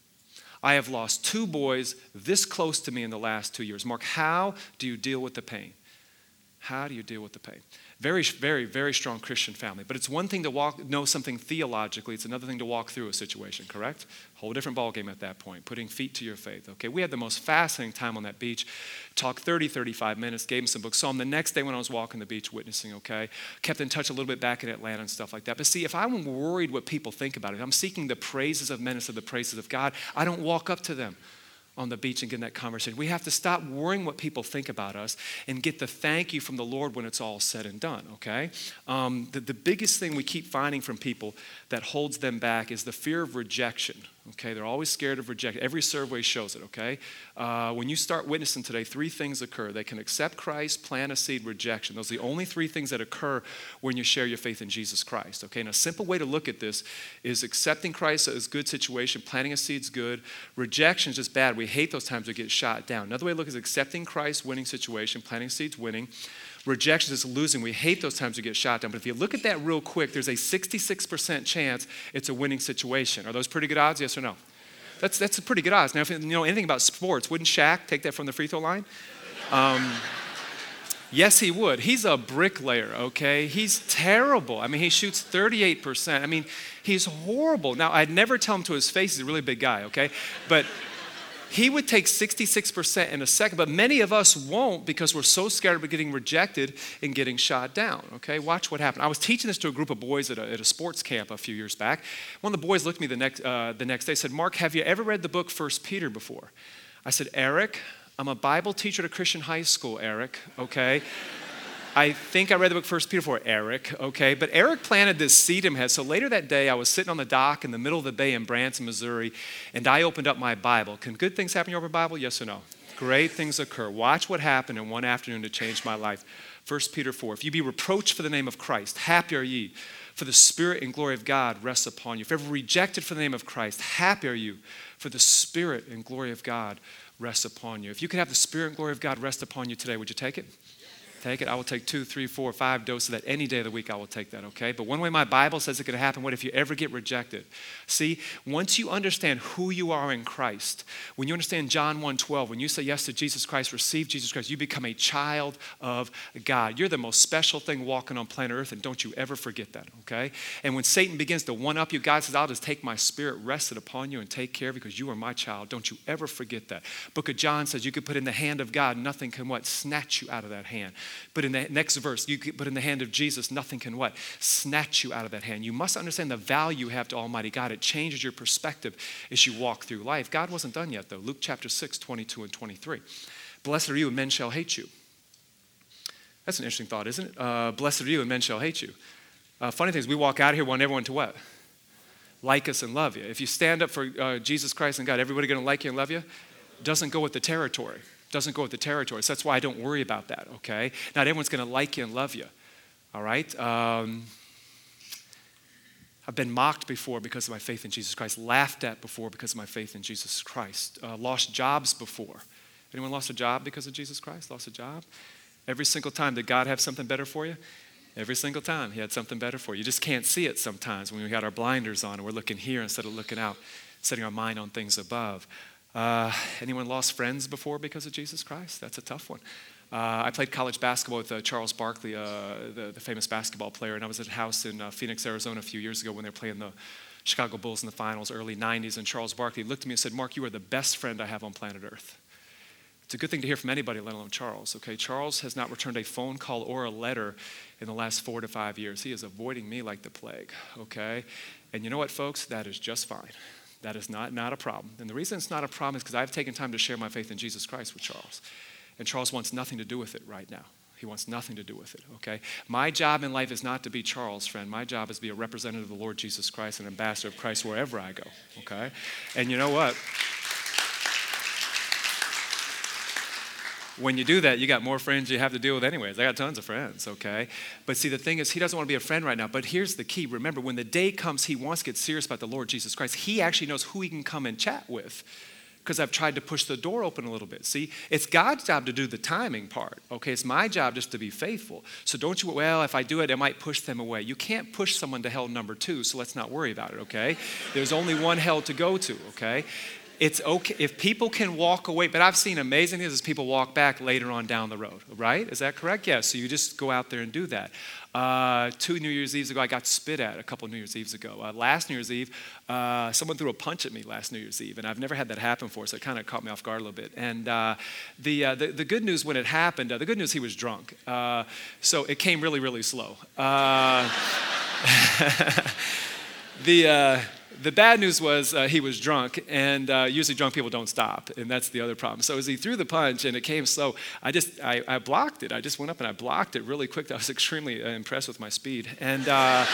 I have lost 2 boys this close to me in the last 2 years. Mark, how do you deal with the pain? How do you deal with the pain? Very, very, very strong Christian family. But it's one thing to know something theologically. It's another thing to walk through a situation, correct? Whole different ballgame at that point, putting feet to your faith. Okay, we had the most fascinating time on that beach. Talked 30, 35 minutes, gave him some books. Saw him the next day when I was walking the beach witnessing, okay? Kept in touch a little bit back in Atlanta and stuff like that. But see, if I'm worried what people think about it, if I'm seeking the praises of men instead of the praises of God, I don't walk up to them on the beach and get in that conversation. We have to stop worrying what people think about us and get the thank you from the Lord when it's all said and done, okay? The biggest thing we keep finding from people that holds them back is the fear of rejection, okay? They're always scared of rejection. Every survey shows it, okay? When you start witnessing today, 3 things occur. They can accept Christ, plant a seed, rejection. Those are the only 3 things that occur when you share your faith in Jesus Christ, okay? And a simple way to look at this is accepting Christ is a good situation, planting a seed is good, rejection is just bad. We hate those times we get shot down. Another way to look is accepting Christ, winning situation, planting seeds, winning. Rejection is losing. We hate those times we get shot down. But if you look at that real quick, there's a 66% chance it's a winning situation. Are those pretty good odds, yes or no? That's a pretty good odds. Now, if you know anything about sports, wouldn't Shaq take that from the free throw line? Yes, he would. He's a bricklayer, okay? He's terrible. I mean, he shoots 38%. I mean, he's horrible. Now, I'd never tell him to his face. He's a really big guy, okay? But he would take 66% in a second, but many of us won't because we're so scared of getting rejected and getting shot down, okay? Watch what happened. I was teaching this to a group of boys at a sports camp a few years back. One of the boys looked at me the next day and said, Mark, have you ever read the book 1 Peter before? I said, Eric, I'm a Bible teacher at a Christian high school, Eric, okay? I think I read the book 1 Peter for Eric, okay? But Eric planted this seed in my head. So later that day, I was sitting on the dock in the middle of the bay in Branson, Missouri, and I opened up my Bible. Can good things happen in your open Bible? Yes or no? Great things occur. Watch what happened in one afternoon to change my life. 1 Peter 4, if you be reproached for the name of Christ, happy are ye, for the Spirit and glory of God rests upon you. If ever rejected for the name of Christ, happy are you, for the Spirit and glory of God rests upon you. If you could have the Spirit and glory of God rest upon you today, would you take it? Take it. I will take 2, 3, 4, 5 doses of that any day of the week. I will take that, okay? But one way my Bible says it could happen, what if you ever get rejected? See, once you understand who you are in Christ, when you understand John 1:12, when you say yes to Jesus Christ, receive Jesus Christ, you become a child of God. You're the most special thing walking on planet Earth, and don't you ever forget that, okay? And when Satan begins to one-up you, God says, I'll just take my Spirit rested upon you and take care of you because you are my child. Don't you ever forget that. Book of John says you could put in the hand of God, nothing can what? Snatch you out of that hand. But in the next verse, you could put in the hand of Jesus, nothing can what? Snatch you out of that hand. You must understand the value you have to Almighty God. It changes your perspective as you walk through life. God wasn't done yet, though. Luke chapter 6, 22 and 23. Blessed are you and men shall hate you. That's an interesting thought, isn't it? Blessed are you and men shall hate you. Funny thing is, we walk out of here wanting everyone to what? Like us and love you. If you stand up for Jesus Christ and God, everybody going to like you and love you? Doesn't go with the territory. Doesn't go with the territory. So that's why I don't worry about that, okay? Not everyone's going to like you and love you, all right? I've been mocked before because of my faith in Jesus Christ, laughed at before because of my faith in Jesus Christ, lost jobs before. Anyone lost a job because of Jesus Christ? Lost a job? Every single time, did God have something better for you? Every single time, he had something better for you. You just can't see it sometimes when we got our blinders on and we're looking here instead of looking out, setting our mind on things above. Anyone lost friends before because of Jesus Christ? That's a tough one. I played college basketball with Charles Barkley, the famous basketball player, and I was at a house in Phoenix, Arizona a few years ago when they were playing the Chicago Bulls in the finals, early 90s, and Charles Barkley looked at me and said, "Mark, you are the best friend I have on planet Earth." It's a good thing to hear from anybody, let alone Charles, okay? Charles has not returned a phone call or a letter in the last 4 to 5 years. He is avoiding me like the plague, okay? And you know what, folks? That is just fine. That is not a problem. And the reason it's not a problem is because I've taken time to share my faith in Jesus Christ with Charles. And Charles wants nothing to do with it right now. He wants nothing to do with it, okay? My job in life is not to be Charles, friend. My job is to be a representative of the Lord Jesus Christ, an ambassador of Christ wherever I go, okay? And you know what? When you do that, you got more friends you have to deal with anyways. I got tons of friends, okay? But see, the thing is, he doesn't want to be a friend right now. But here's the key. Remember, when the day comes he wants to get serious about the Lord Jesus Christ, he actually knows who he can come and chat with, because I've tried to push the door open a little bit. See, it's God's job to do the timing part, okay? It's my job just to be faithful. So don't you, well, if I do it, I might push them away. You can't push someone to hell number 2, so let's not worry about it, okay? There's only one hell to go to, okay? It's okay if people can walk away, but I've seen amazing things as people walk back later on down the road, right? Is that correct? Yeah, so you just go out there and do that. 2 New Year's Eves ago, I got spit at a couple of New Year's Eves ago. Last New Year's Eve, someone threw a punch at me last New Year's Eve, and I've never had that happen before, so it kind of caught me off guard a little bit. And the good news when it happened, the good news, he was drunk. So it came really, really slow. The bad news was he was drunk, and usually drunk people don't stop, and that's the other problem. So as he threw the punch and it came slow, I blocked it. I just went up and I blocked it really quick. I was extremely impressed with my speed. And I'm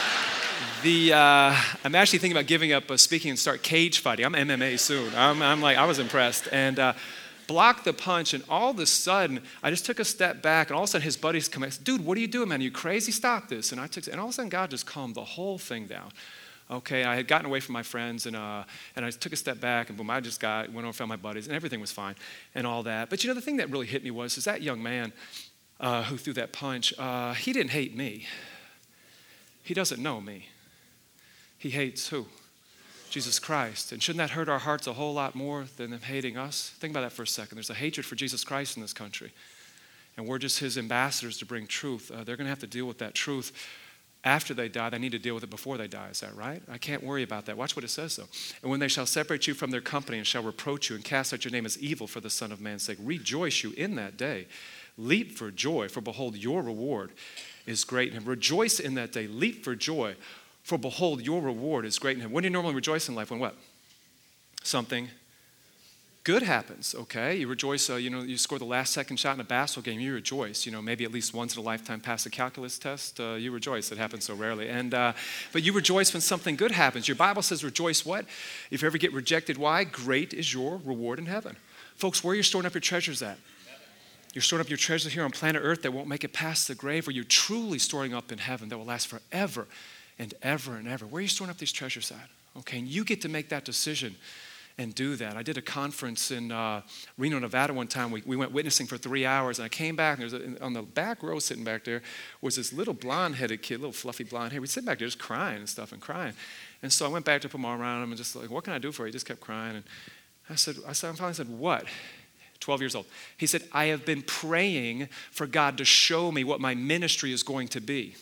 actually thinking about giving up speaking and start cage fighting. I'm MMA soon. I was impressed. And blocked the punch, and all of a sudden, I just took a step back, and all of a sudden his buddies come and said, "Dude, what are you doing, man? Are you crazy? Stop this." And all of a sudden God just calmed the whole thing down. Okay, I had gotten away from my friends, and I took a step back, and boom, I just went over and found my buddies, and everything was fine, and all that. But you know, the thing that really hit me was that young man who threw that punch, he didn't hate me. He doesn't know me. He hates who? Jesus Christ. And shouldn't that hurt our hearts a whole lot more than them hating us? Think about that for a second. There's a hatred for Jesus Christ in this country, and we're just his ambassadors to bring truth. They're going to have to deal with that truth. After they die, they need to deal with it before they die. Is that right? I can't worry about that. Watch what it says, though. And when they shall separate you from their company and shall reproach you and cast out your name as evil for the Son of Man's sake, rejoice you in that day. Leap for joy, for behold, your reward is great in him. Rejoice in that day. Leap for joy, for behold, your reward is great in him. When do you normally rejoice in life? When what? Something good happens, okay? You rejoice, you score the last second shot in a basketball game, you rejoice. Maybe at least once in a lifetime pass a calculus test, you rejoice. It happens so rarely. But you rejoice when something good happens. Your Bible says rejoice what? If you ever get rejected, why? Great is your reward in heaven. Folks, where are you storing up your treasures at? You're storing up your treasures here on planet Earth that won't make it past the grave, or you're truly storing up in heaven that will last forever and ever and ever. Where are you storing up these treasures at? Okay, and you get to make that decision and do that. I did a conference in Reno, Nevada one time. We went witnessing for 3 hours, and I came back, and on the back row sitting back there was this little blonde-headed kid, little fluffy blonde hair. We'd sit back there just crying and stuff and crying. And so I went back to put my arm around him and just like, "What can I do for you?" He just kept crying. And I finally said, "What?" 12 years old. He said, "I have been praying for God to show me what my ministry is going to be."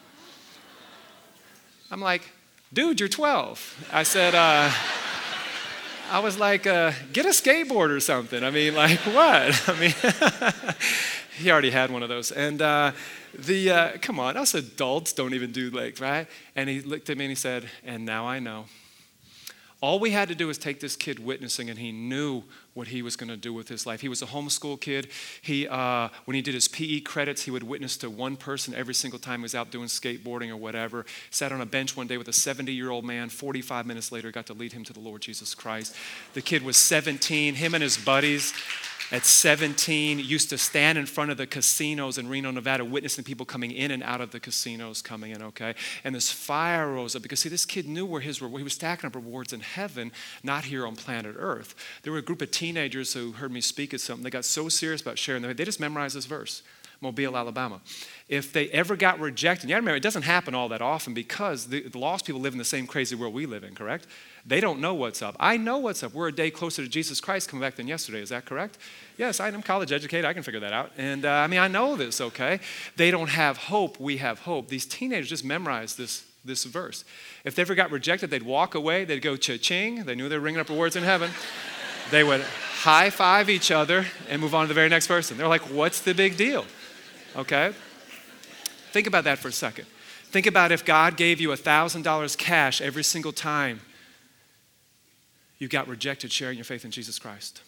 I'm like, "Dude, you're 12. I said, I was like, get a skateboard or something. I mean, like, what? I mean, he already had one of those. And come on, us adults don't even do right? And he looked at me and he said, "And now I know." All we had to do was take this kid witnessing, and he knew what he was going to do with his life. He was a homeschool kid. When he did his PE credits, he would witness to one person every single time he was out doing skateboarding or whatever. Sat on a bench one day with a 70-year-old man. 45 minutes later, got to lead him to the Lord Jesus Christ. The kid was 17. Him and his buddies at 17 used to stand in front of the casinos in Reno, Nevada, witnessing people coming in and out of the casinos coming in, okay? And this fire rose up because, see, this kid knew where he was stacking up rewards in heaven, not here on planet Earth. There were a group of teenagers who heard me speak at something. They got so serious about sharing. They just memorized this verse. Mobile, Alabama. If they ever got rejected, you gotta remember, it doesn't happen all that often because the lost people live in the same crazy world we live in, correct? They don't know what's up. I know what's up. We're a day closer to Jesus Christ coming back than yesterday. Is that correct? Yes, I'm college educated. I can figure that out. And I know this, okay? They don't have hope. We have hope. These teenagers just memorized this verse. If they ever got rejected, they'd walk away. They'd go cha-ching. They knew they were ringing up rewards in heaven. They would high five each other and move on to the very next person. They're like, what's the big deal? Okay? Think about that for a second. Think about if God gave you $1,000 cash every single time you got rejected sharing your faith in Jesus Christ.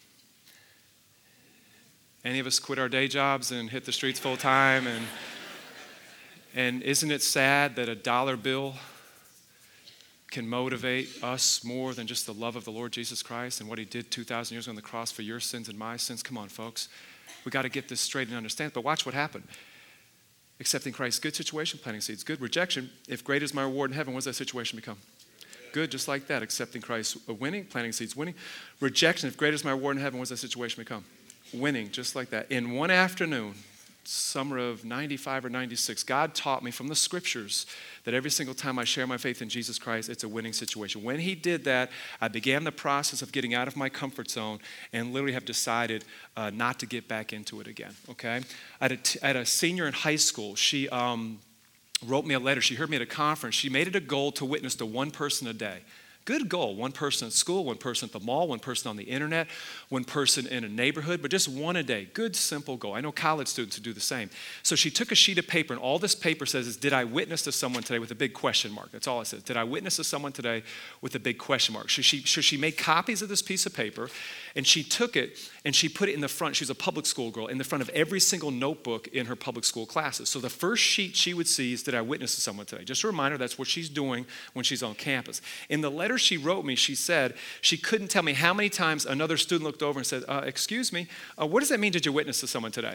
Any of us quit our day jobs and hit the streets full time? And isn't it sad that a dollar bill can motivate us more than just the love of the Lord Jesus Christ and what he did 2,000 years ago on the cross for your sins and my sins? Come on, folks. We got to get this straight and understand. But watch what happened. Accepting Christ, good situation, planting seeds. Good rejection. If great is my reward in heaven, what does that situation become? Good, just like that. Accepting Christ, winning. Planting seeds, winning. Rejection, if great is my reward in heaven, what does that situation become? Winning, just like that. In one afternoon, summer of 95 or 96, God taught me from the scriptures that every single time I share my faith in Jesus Christ, it's a winning situation. When he did that, I began the process of getting out of my comfort zone and literally have decided not to get back into it again, okay? I had a senior in high school. She wrote me a letter. She heard me at a conference. She made it a goal to witness to one person a day. Good goal. One person at school, one person at the mall, one person on the internet, one person in a neighborhood, but just one a day. Good, simple goal. I know college students who do the same. So she took a sheet of paper, and all this paper says is, did I witness to someone today with a big question mark? That's all it says. Did I witness to someone today with a big question mark? So she made copies of this piece of paper, and she took it, and she put it in the front. She was a public school girl, in the front of every single notebook in her public school classes. So the first sheet she would see is, did I witness to someone today? Just a reminder, that's what she's doing when she's on campus. In the letter she wrote me, she said she couldn't tell me how many times another student looked over and said, excuse me, what does that mean, did you witness to someone today?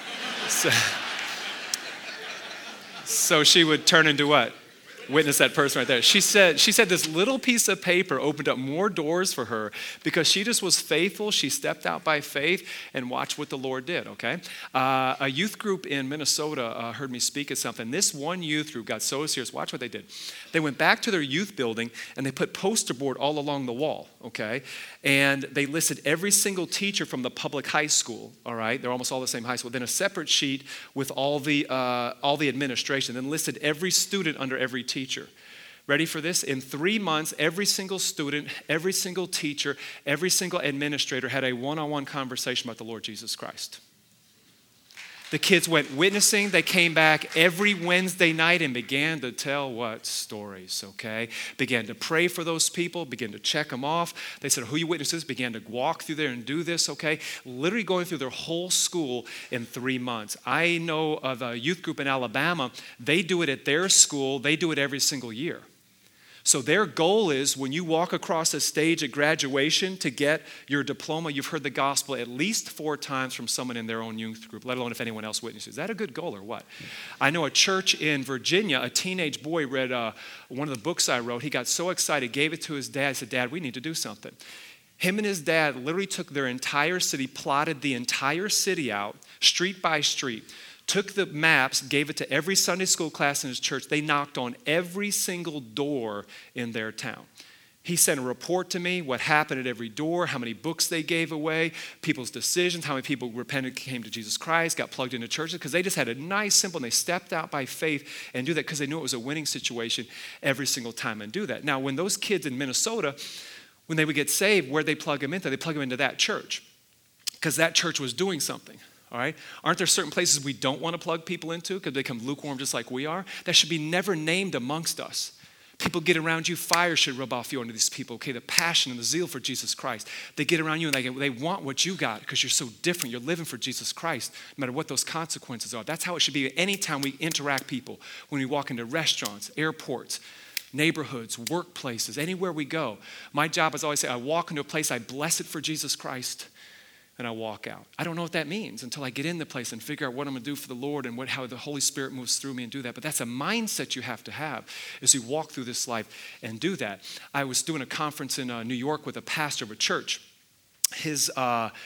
So she would turn into what? Witness that person right there. She said this little piece of paper opened up more doors for her because she just was faithful. She stepped out by faith and watched what the Lord did, okay? A youth group in Minnesota heard me speak at something. This one youth group got so serious. Watch what they did. They went back to their youth building and they put poster board all along the wall, okay? And they listed every single teacher from the public high school, all right? They're almost all the same high school. Then a separate sheet with all the administration. Then listed every student under every teacher. Ready for this? In 3 months, every single student, every single teacher, every single administrator had a one-on-one conversation about the Lord Jesus Christ. The kids went witnessing. They came back every Wednesday night and began to tell what? Stories, okay? Began to pray for those people, began to check them off. They said, who you witnesses? Began to walk through there and do this, okay? Literally going through their whole school in 3 months. I know of a youth group in Alabama. They do it at their school. They do it every single year. So their goal is when you walk across a stage at graduation to get your diploma, you've heard the gospel at least 4 times from someone in their own youth group, let alone if anyone else witnesses. Is that a good goal or what? I know a church in Virginia, a teenage boy read one of the books I wrote. He got so excited, gave it to his dad. He said, Dad, we need to do something. Him and his dad literally took their entire city, plotted the entire city out, street by street, took the maps, gave it to every Sunday school class in his church. They knocked on every single door in their town. He sent a report to me, what happened at every door, how many books they gave away, people's decisions, how many people repented, came to Jesus Christ, got plugged into churches, because they just had a nice, simple, and they stepped out by faith and do that because they knew it was a winning situation every single time and do that. Now, when those kids in Minnesota, when they would get saved, where'd they plug them into? They plug them into that church because that church was doing something. All right? Aren't there certain places we don't want to plug people into because they become lukewarm just like we are? That should be never named amongst us. People get around you, fire should rub off you onto these people, okay? The passion and the zeal for Jesus Christ. They get around you and they want what you got because you're so different. You're living for Jesus Christ, no matter what those consequences are. That's how it should be anytime we interact people, when we walk into restaurants, airports, neighborhoods, workplaces, anywhere we go. My job is always say, I walk into a place, I bless it for Jesus Christ, and I walk out. I don't know what that means until I get in the place and figure out what I'm going to do for the Lord and how the Holy Spirit moves through me and do that. But that's a mindset you have to have as you walk through this life and do that. I was doing a conference in New York with a pastor of a church.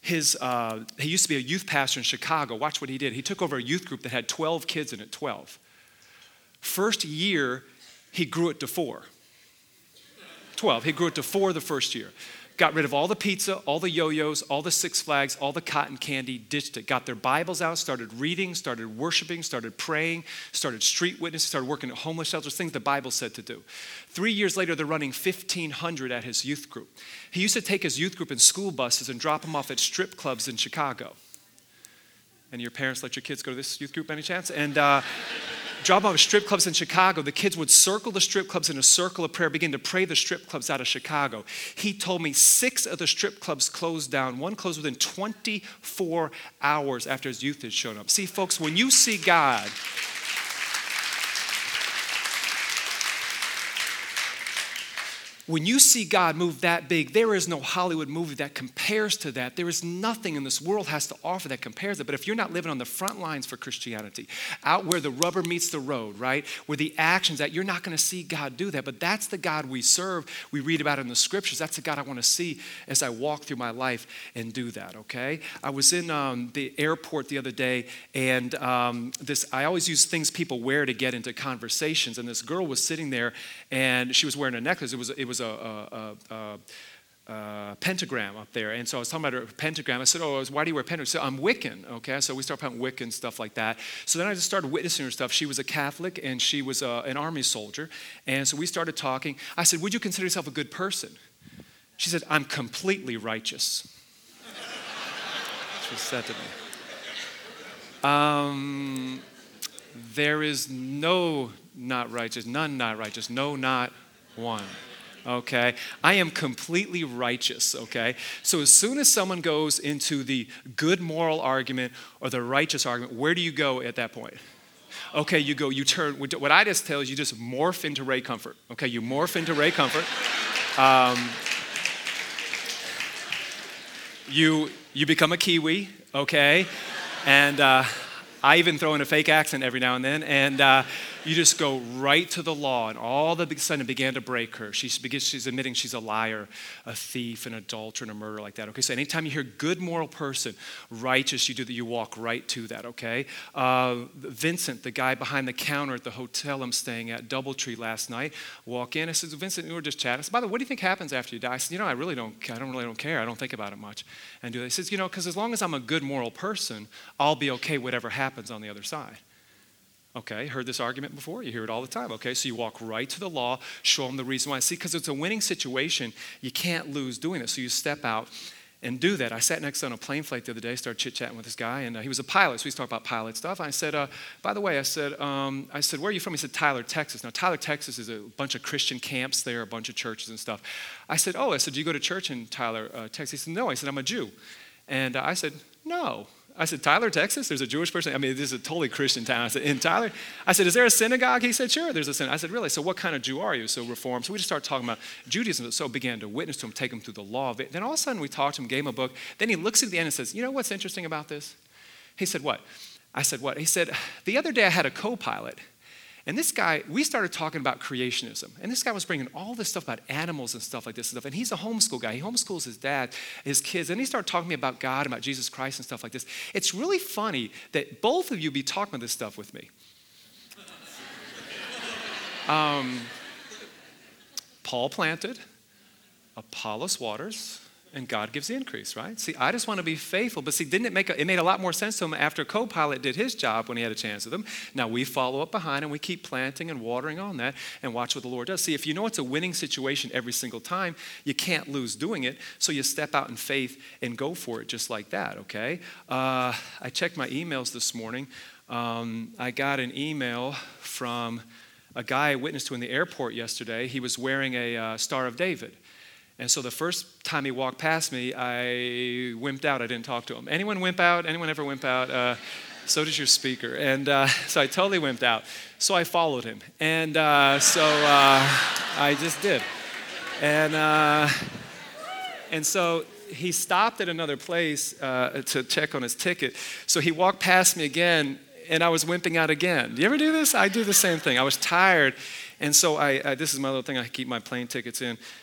he used to be a youth pastor in Chicago. Watch what he did. He took over a youth group that had 12 kids in it, 12. First year, he grew it to 4. 12. He grew it to 4 the first year. Got rid of all the pizza, all the yo-yos, all the Six Flags, all the cotton candy, ditched it. Got their Bibles out, started reading, started worshiping, started praying, started street witnessing, started working at homeless shelters, things the Bible said to do. 3 years later, they're running 1,500 at his youth group. He used to take his youth group in school buses and drop them off at strip clubs in Chicago. And your parents let your kids go to this youth group any chance? And drop off strip clubs in Chicago. The kids would circle the strip clubs in a circle of prayer, begin to pray the strip clubs out of Chicago. He told me 6 of the strip clubs closed down. One closed within 24 hours after his youth had shown up. See, folks, when you see God, when you see God move that big, there is no Hollywood movie that compares to that. There is nothing in this world has to offer that compares it. But if you're not living on the front lines for Christianity, out where the rubber meets the road, right, where the action's at, you're not going to see God do that. But that's the God we serve. We read about it in the scriptures. That's the God I want to see as I walk through my life and do that, okay? I was in the airport the other day, and I always use things people wear to get into conversations. And this girl was sitting there, and she was wearing a necklace. It was a pentagram up there. And so I was talking about her pentagram. I said, why do you wear a pentagram? So I'm Wiccan, okay? So we started talking Wiccan, stuff like that. So then I just started witnessing her stuff. She was a Catholic, and she was an army soldier. And so we started talking. I said, would you consider yourself a good person? She said, I'm completely righteous. She said to me. There is no not righteous, none not righteous, no, not one. Okay, I am completely righteous, okay? So as soon as someone goes into the good moral argument or the righteous argument, where do you go at that point? Okay, you turn, what I just tell is you just morph into Ray Comfort, okay? You morph into Ray Comfort. You become a Kiwi, okay? And I even throw in a fake accent every now and then, and you just go right to the law, and all of a sudden began to break her. She's admitting she's a liar, a thief, an adulterer, and a murderer like that. Okay, so anytime you hear good moral person, righteous, you do that. You walk right to that. Okay, Vincent, the guy behind the counter at the hotel I'm staying at, DoubleTree, last night, walk in. I said, Vincent, we were just chatting. I said, by the way, what do you think happens after you die? I said, I really don't care. I don't think about it much. And do that. He says, because as long as I'm a good moral person, I'll be okay whatever happens on the other side. Okay, heard this argument before? You hear it all the time. Okay, so you walk right to the law, show them the reason why. See, because it's a winning situation, you can't lose doing it. So you step out and do that. I sat next to on a plane flight the other day, started chit-chatting with this guy, and he was a pilot, so we talked about pilot stuff. I said, by the way, I said, where are you from? He said, Tyler, Texas. Now, Tyler, Texas is a bunch of Christian camps there, a bunch of churches and stuff. I said, do you go to church in Tyler, Texas? He said, no. I said, I'm a Jew. And I said, no. I said, Tyler, Texas? There's a Jewish person? I mean, this is a totally Christian town. I said, in Tyler? I said, is there a synagogue? He said, sure, there's a synagogue. I said, really? So what kind of Jew are you? So Reformed. So we just started talking about Judaism. So began to witness to him, take him through the law of it. Then all of a sudden we talked to him, gave him a book. Then he looks at the end and says, you know what's interesting about this? He said, what? I said, what? He said, the other day I had a co-pilot. And this guy, we started talking about creationism. And this guy was bringing all this stuff about animals and stuff like this and stuff. And he's a homeschool guy. He homeschools his dad, his kids. And he started talking to me about God, about Jesus Christ and stuff like this. It's really funny that both of you be talking about this stuff with me. Paul planted, Apollos waters, and God gives the increase, right? See, I just want to be faithful. But see, didn't it made a lot more sense to him after co-pilot did his job when he had a chance with him. Now we follow up behind and we keep planting and watering on that and watch what the Lord does. See, if you know it's a winning situation every single time, you can't lose doing it. So you step out in faith and go for it just like that, okay? I checked my emails this morning. I got an email from a guy I witnessed to in the airport yesterday. He was wearing a Star of David. And so the first time he walked past me, I wimped out. I didn't talk to him. Anyone wimp out? Anyone ever wimp out? So does your speaker. And so I totally wimped out. So I followed him. And so I just did. And so he stopped at another place to check on his ticket. So he walked past me again, and I was wimping out again. Do you ever do this? I do the same thing. I was tired. And so this is my little thing I keep my plane tickets in.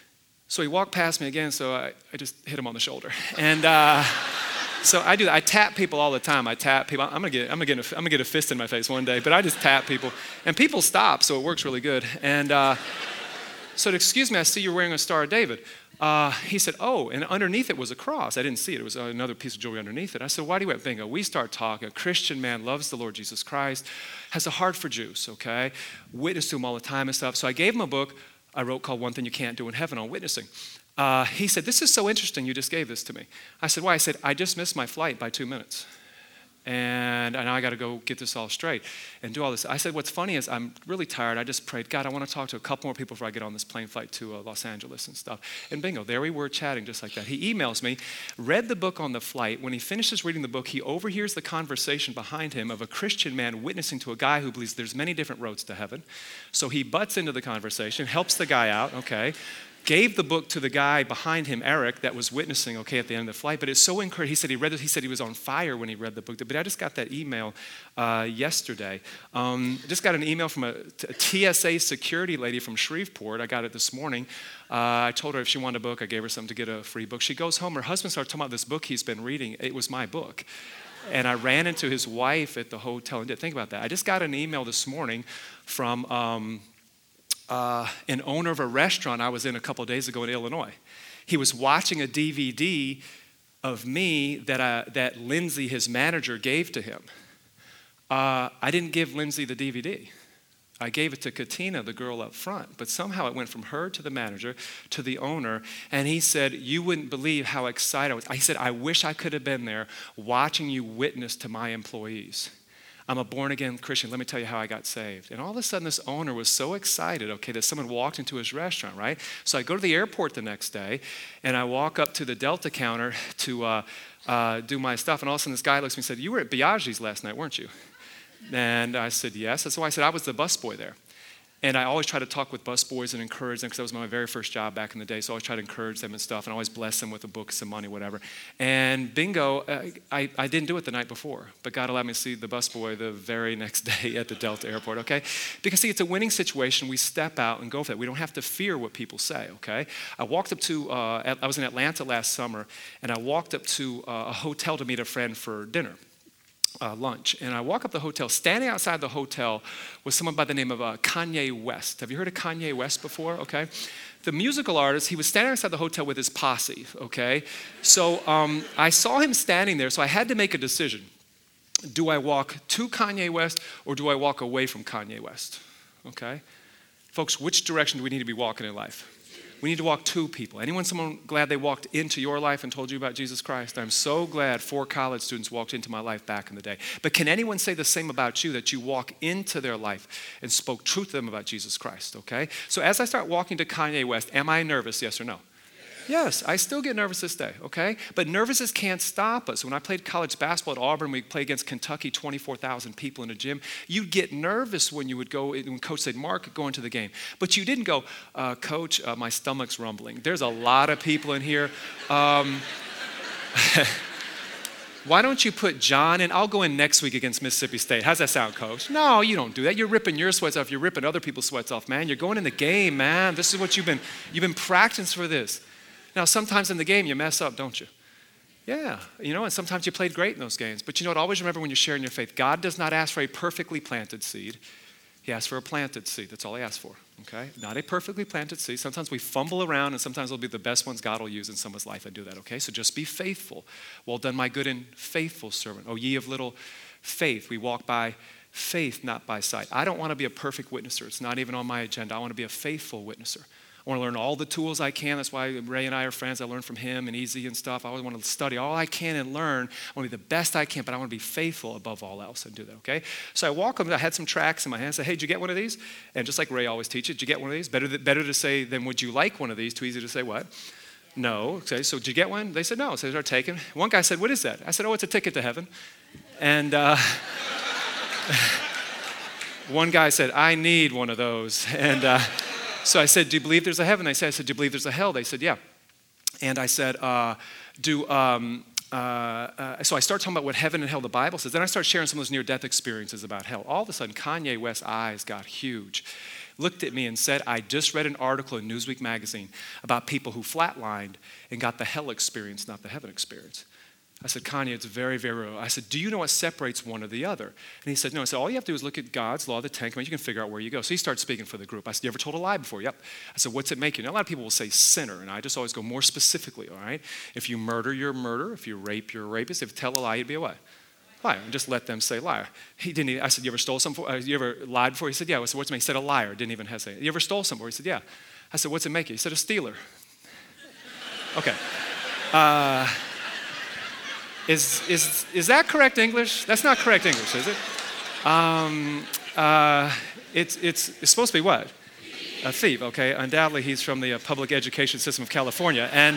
So he walked past me again, so I just hit him on the shoulder. And so I do that. I tap people all the time. I tap people. I'm gonna get a fist in my face one day, but I just tap people. And people stop, so it works really good. And so excuse me, I see you're wearing a Star of David. He said, oh, and underneath it was a cross. I didn't see it. It was another piece of jewelry underneath it. I said, why do you wear it? Bingo. We start talking. A Christian man loves the Lord Jesus Christ, has a heart for Jews, okay? Witness to him all the time and stuff. So I gave him a book I wrote called One Thing You Can't Do in Heaven on witnessing. He said, this is so interesting you just gave this to me. I said, why? I said, I just missed my flight by 2 minutes. And now I got to go get this all straight and do all this. I said, what's funny is I'm really tired. I just prayed, God, I want to talk to a couple more people before I get on this plane flight to Los Angeles and stuff. And bingo, there we were chatting just like that. He emails me, read the book on the flight. When he finishes reading the book, he overhears the conversation behind him of a Christian man witnessing to a guy who believes there's many different roads to heaven. So he butts into the conversation, helps the guy out, okay? Gave the book to the guy behind him, Eric, that was witnessing, okay, at the end of the flight. But it's so encouraging. He said he read it. He said he was on fire when he read the book. But I just got that email yesterday. Just got an email from a TSA security lady from Shreveport. I got it this morning. I told her if she wanted a book, I gave her something to get a free book. She goes home. Her husband started talking about this book he's been reading. It was my book. And I ran into his wife at the hotel and did. Think about that. I just got an email this morning from an owner of a restaurant I was in a couple of days ago in Illinois. He was watching a DVD of me that Lindsay, his manager, gave to him. I didn't give Lindsay the DVD. I gave it to Katina, the girl up front, but somehow it went from her to the manager to the owner, and he said, you wouldn't believe how excited I was. He said, I wish I could have been there watching you witness to my employees. I'm a born-again Christian. Let me tell you how I got saved. And all of a sudden, this owner was so excited, okay, that someone walked into his restaurant, right? So I go to the airport the next day, and I walk up to the Delta counter to do my stuff. And all of a sudden, this guy looks at me and said, you were at Biaggi's last night, weren't you? And I said, yes. That's why I said I was the busboy there. And I always try to talk with busboys and encourage them because that was my very first job back in the day. So I always try to encourage them and stuff and always bless them with a book, some money, whatever. And bingo, I didn't do it the night before, but God allowed me to see the busboy the very next day at the Delta airport, okay? Because see, it's a winning situation. We step out and go for it. We don't have to fear what people say, okay? I walked up to, I was in Atlanta last summer, and I walked up to a hotel to meet a friend for dinner. Lunch. And I walk up the hotel. Standing outside the hotel was someone by the name of Kanye West. Have you heard of Kanye West before? Okay. The musical artist, he was standing outside the hotel with his posse. Okay. So I saw him standing there, so I had to make a decision. Do I walk to Kanye West or do I walk away from Kanye West? Okay. Folks, which direction do we need to be walking in life? We need to walk to people. Someone glad they walked into your life and told you about Jesus Christ? I'm so glad 4 college students walked into my life back in the day. But can anyone say the same about you, that you walk into their life and spoke truth to them about Jesus Christ, okay? So as I start walking to Kanye West, am I nervous, yes or no? Yes, I still get nervous this day, okay? But nervousness can't stop us. When I played college basketball at Auburn, we played against Kentucky, 24,000 people in a gym. You'd get nervous when you would go, when Coach said, Mark, go into the game. But you didn't go, Coach, my stomach's rumbling. There's a lot of people in here. Why don't you put John in? I'll go in next week against Mississippi State. How's that sound, Coach? No, you don't do that. You're ripping your sweats off. You're ripping other people's sweats off, man. You're going in the game, man. This is what you've been practicing for this. Now, sometimes in the game, you mess up, don't you? Yeah, and sometimes you played great in those games. But you know what? Always remember when you're sharing your faith, God does not ask for a perfectly planted seed. He asks for a planted seed. That's all he asks for, okay? Not a perfectly planted seed. Sometimes we fumble around, and sometimes it'll be the best ones God will use in someone's life and do that, okay? So just be faithful. Well done, my good and faithful servant. O ye of little faith, we walk by faith, not by sight. I don't want to be a perfect witnesser. It's not even on my agenda. I want to be a faithful witnesser. I want to learn all the tools I can. That's why Ray and I are friends. I learn from him and Easy and stuff. I always want to study all I can and learn. I want to be the best I can, but I want to be faithful above all else and do that, okay? So I walk up, I had some tracts in my hand. I said, hey, did you get one of these? And just like Ray always teaches, did you get one of these? Better to say than would you like one of these? Too easy to say what? No. Okay, so did you get one? They said no. So they started taking. One guy said, what is that? I said, oh, it's a ticket to heaven. And one guy said, I need one of those. And so I said, do you believe there's a heaven? I said, do you believe there's a hell? They said, yeah. And I said, so I started talking about what heaven and hell the Bible says. Then I started sharing some of those near-death experiences about hell. All of a sudden, Kanye West's eyes got huge. looked at me and said, I just read an article in Newsweek magazine about people who flatlined and got the hell experience, not the heaven experience. I said, Kanye, it's very, very real. I said, do you know what separates one or the other? And he said, no. I said, all you have to do is look at God's law, the 10 Commandments. You can figure out where you go. So he started speaking for the group. I said, you ever told a lie before? Yep. I said, what's it make you? Now, a lot of people will say sinner, and I just always go more specifically, all right? If you murder, you're a murderer. If you rape, you're a rapist. If you tell a lie, you'd be a what? Liar. And just let them say liar. He didn't even, I said, you ever stole something? You ever lied before? He said, yeah. I said, what's it make? He said, a liar. Didn't even hesitate. You ever stole something before? He said, yeah. I said, what's it make you? He said, a stealer. Okay. Is that correct English? That's not correct English, is it? It's supposed to be what? A thief, okay. Undoubtedly, he's from the public education system of California. And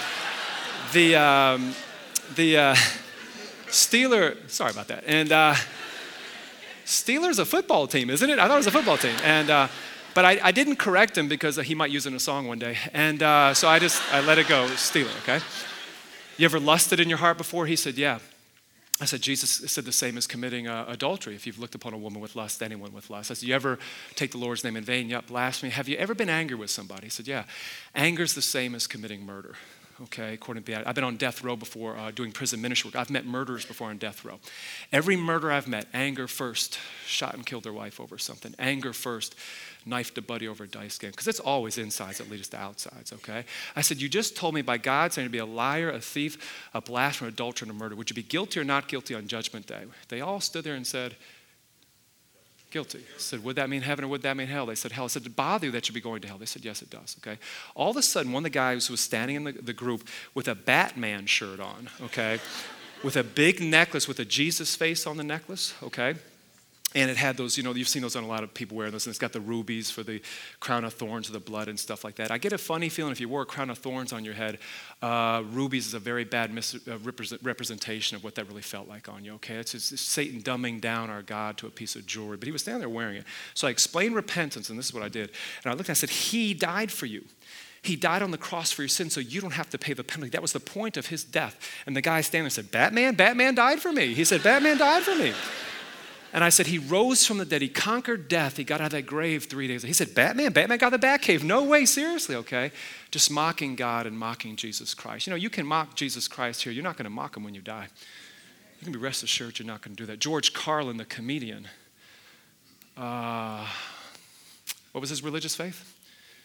the Steeler, sorry about that. And Steeler's a football team, isn't it? I thought it was a football team. And but I didn't correct him because he might use it in a song one day. And so I let it go, Steeler, okay? You ever lusted in your heart before? He said, yeah. I said, Jesus said the same as committing adultery. If you've looked upon a woman with lust, anyone with lust. I said, you ever take the Lord's name in vain? Yep, blasphemy. Have you ever been angry with somebody? He said, yeah. Anger's the same as committing murder. Okay, according to I've been on death row before doing prison ministry work. I've met murderers before on death row. Every murderer I've met, anger first, shot and killed their wife over something. Anger first, knifed a buddy over a dice game. Because it's always insides that lead us to outsides, okay? I said, you just told me by God saying to be a liar, a thief, a blasphemer, an adulterer, and a murderer. Would you be guilty or not guilty on Judgment Day? They all stood there and said, guilty. I said, would that mean heaven or would that mean hell? They said, hell. I said, did it bother you that you'd be going to hell? They said, yes, it does, okay? All of a sudden, one of the guys was standing in the group with a Batman shirt on, okay? With a big necklace with a Jesus face on the necklace, okay? And it had those, you've seen those on a lot of people wearing those, and it's got the rubies for the crown of thorns or the blood and stuff like that. I get a funny feeling if you wore a crown of thorns on your head, rubies is a very bad representation of what that really felt like on you, okay? It's just Satan dumbing down our God to a piece of jewelry, but he was standing there wearing it. So I explained repentance, and this is what I did. And I looked and I said, he died for you. He died on the cross for your sins so you don't have to pay the penalty. That was the point of his death. And the guy standing there said, Batman died for me. He said, Batman died for me. And I said, he rose from the dead. He conquered death. He got out of that grave 3 days. He said, Batman got the Batcave. No way, seriously, okay? Just mocking God and mocking Jesus Christ. You can mock Jesus Christ here. You're not going to mock him when you die. You can be rest assured you're not going to do that. George Carlin, the comedian, what was his religious faith?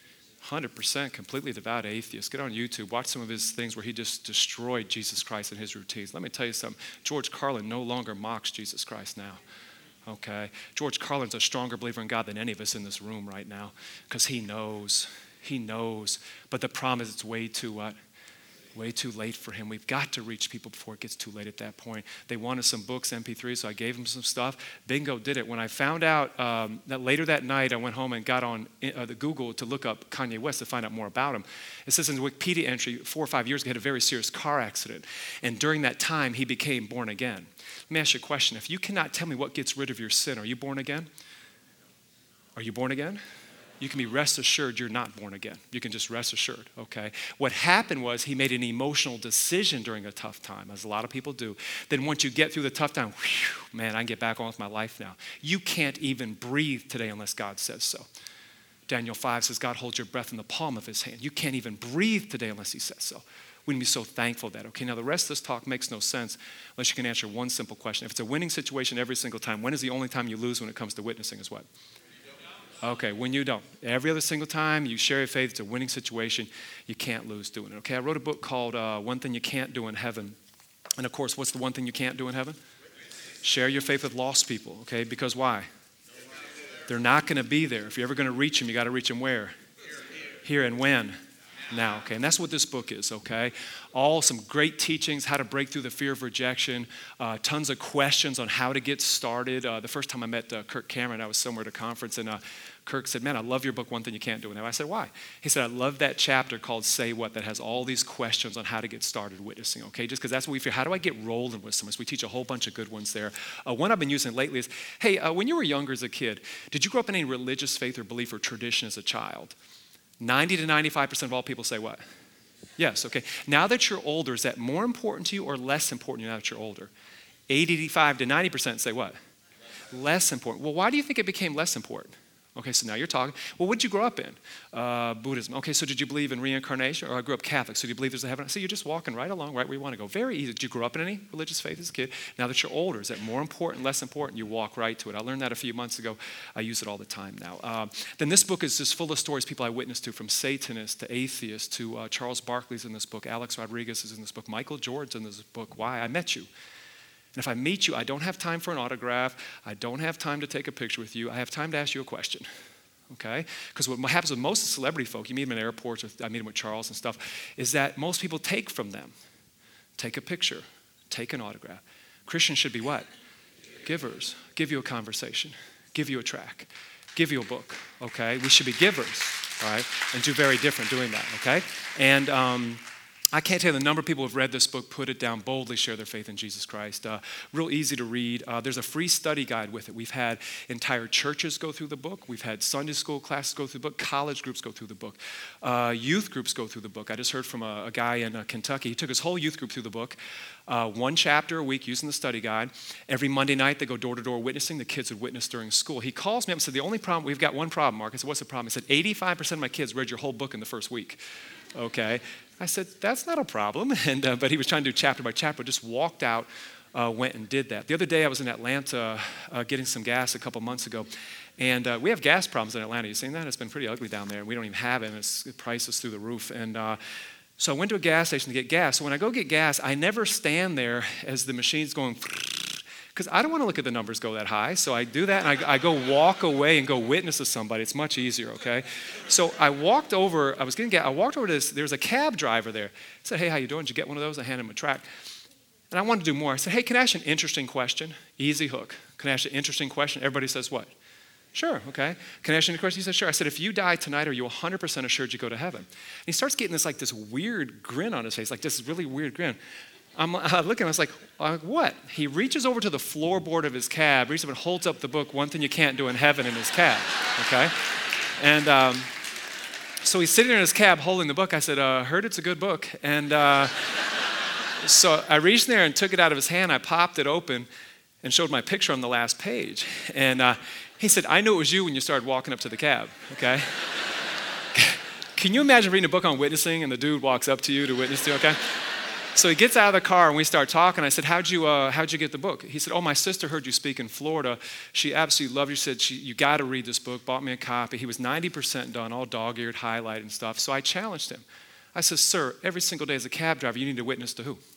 100% completely devout atheist. Get on YouTube, watch some of his things where he just destroyed Jesus Christ in his routines. Let me tell you something. George Carlin no longer mocks Jesus Christ now. Okay? George Carlin's a stronger believer in God than any of us in this room right now because he knows. He knows. But the problem is it's way too what? Way too late for him. We've got to reach people before it gets too late at that point. They wanted some books, MP3s, so I gave them some stuff. Bingo did it. When I found out that later that night, I went home and got on the Google to look up Kanye West to find out more about him. It says in the Wikipedia entry, 4 or 5 years ago, he had a very serious car accident. And during that time, he became born again. Let me ask you a question. If you cannot tell me what gets rid of your sin, are you born again? Are you born again? You can be rest assured you're not born again. You can just rest assured, okay? What happened was he made an emotional decision during a tough time, as a lot of people do. Then once you get through the tough time, whew, man, I can get back on with my life now. You can't even breathe today unless God says so. Daniel 5 says God holds your breath in the palm of his hand. You can't even breathe today unless he says so. We need to be so thankful that, okay? Now, the rest of this talk makes no sense unless you can answer one simple question. If it's a winning situation every single time, when is the only time you lose when it comes to witnessing is what? Okay, when you don't. Every other single time you share your faith, it's a winning situation. You can't lose doing it, okay? I wrote a book called One Thing You Can't Do in Heaven. And, of course, what's the one thing you can't do in heaven? Share your faith with lost people, okay? Because why? They're not going to be there. If you're ever going to reach them, you got to reach them where? Here and when? Now, okay? And that's what this book is, okay? All some great teachings, how to break through the fear of rejection, tons of questions on how to get started. The first time I met Kirk Cameron, I was somewhere at a conference, and Kirk said, man, I love your book, One Thing You Can't Do. And I said, why? He said, I love that chapter called Say What that has all these questions on how to get started witnessing, okay? Just because that's what we feel. How do I get rolling with someone? So we teach a whole bunch of good ones there. One I've been using lately is, hey, when you were younger as a kid, did you grow up in any religious faith or belief or tradition as a child? 90 to 95% of all people say what? Yes, okay. Now that you're older, is that more important to you or less important to you now that you're older? 85 to 90% say what? Less important. Well, why do you think it became less important? Okay, so now you're talking. Well, what did you grow up in? Buddhism. Okay, so did you believe in reincarnation? Or I grew up Catholic, so do you believe there's a heaven? So you're just walking right along, right where you want to go. Very easy. Did you grow up in any religious faith as a kid? Now that you're older, is that more important, less important? You walk right to it. I learned that a few months ago. I use it all the time now. Then this book is just full of stories people I witnessed to, from Satanists to atheists to Charles Barkley's in this book, Alex Rodriguez is in this book, Michael Jordan's in this book, Why I Met You. And if I meet you, I don't have time for an autograph. I don't have time to take a picture with you. I have time to ask you a question. Okay? Because what happens with most celebrity folk, you meet them in airports, or I meet them with Charles and stuff, is that most people take from them. Take a picture. Take an autograph. Christians should be what? Givers. Give you a conversation. Give you a track. Give you a book. Okay? We should be givers. All right? And do very different doing that. Okay? And I can't tell you the number of people who have read this book, put it down, boldly share their faith in Jesus Christ. Real easy to read. There's a free study guide with it. We've had entire churches go through the book. We've had Sunday school classes go through the book. College groups go through the book. Youth groups go through the book. I just heard from a guy in Kentucky. He took his whole youth group through the book. One chapter a week using the study guide. Every Monday night they go door to door witnessing. The kids would witness during school. He calls me up and said, the only problem, we've got one problem, Mark. I said, what's the problem? He said, 85% of my kids read your whole book in the first week. Okay. I said, that's not a problem. But he was trying to do chapter by chapter, just walked out, went and did that. The other day I was in Atlanta getting some gas a couple months ago. And we have gas problems in Atlanta. You seen that? It's been pretty ugly down there. And we don't even have it. And the price is through the roof. And so I went to a gas station to get gas. So when I go get gas, I never stand there as the machine's going, because I don't want to look at the numbers go that high. So I do that, and I go walk away and go witness to somebody. It's much easier, okay? So I walked over. I was getting gas. I walked over to this. There's a cab driver there. I said, hey, how you doing? Did you get one of those? I handed him a tract. And I wanted to do more. I said, hey, can I ask you an interesting question? Easy hook. Can I ask you an interesting question? Everybody says what? Sure, okay. Can I ask you a question? He said, sure. I said, if you die tonight, are you 100% assured you go to heaven? And he starts getting this weird grin on his face, like this really weird grin. I'm looking, I was like, what? He reaches over to the floorboard of his cab, reaches up and holds up the book, One Thing You Can't Do in Heaven, in his cab, okay? And so he's sitting in his cab holding the book. I said, heard it's a good book. And so I reached in there and took it out of his hand. I popped it open and showed my picture on the last page. And he said, I knew it was you when you started walking up to the cab, okay? Can you imagine reading a book on witnessing and the dude walks up to you to witness to, okay? So he gets out of the car and we start talking. I said, how'd you get the book? He said, oh, my sister heard you speak in Florida. She absolutely loved you. She said, you got to read this book. Bought me a copy. He was 90% done, all dog-eared, highlighted and stuff. So I challenged him. I said, sir, every single day as a cab driver, you need to witness to who?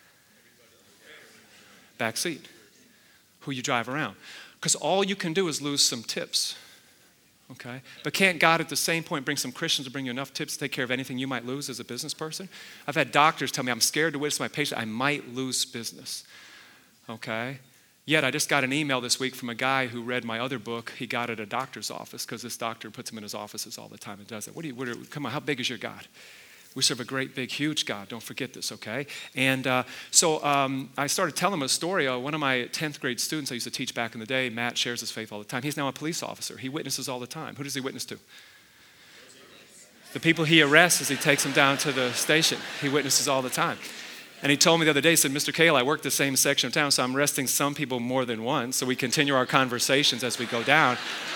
Back seat. Who you drive around. Because all you can do is lose some tips. Okay? But can't God at the same point bring some Christians to bring you enough tips to take care of anything you might lose as a business person? I've had doctors tell me I'm scared to witness my patient. I might lose business. Okay? Yet I just got an email this week from a guy who read my other book. He got it at a doctor's office because this doctor puts him in his offices all the time and does it. Come on, how big is your God? We serve a great, big, huge God. Don't forget this, okay? And so I started telling him a story. One of my 10th grade students I used to teach back in the day, Matt, shares his faith all the time. He's now a police officer. He witnesses all the time. Who does he witness to? The people he arrests as he takes them down to the station. He witnesses all the time. And he told me the other day, he said, Mr. Cale, I work the same section of town, so I'm arresting some people more than once, so we continue our conversations as we go down.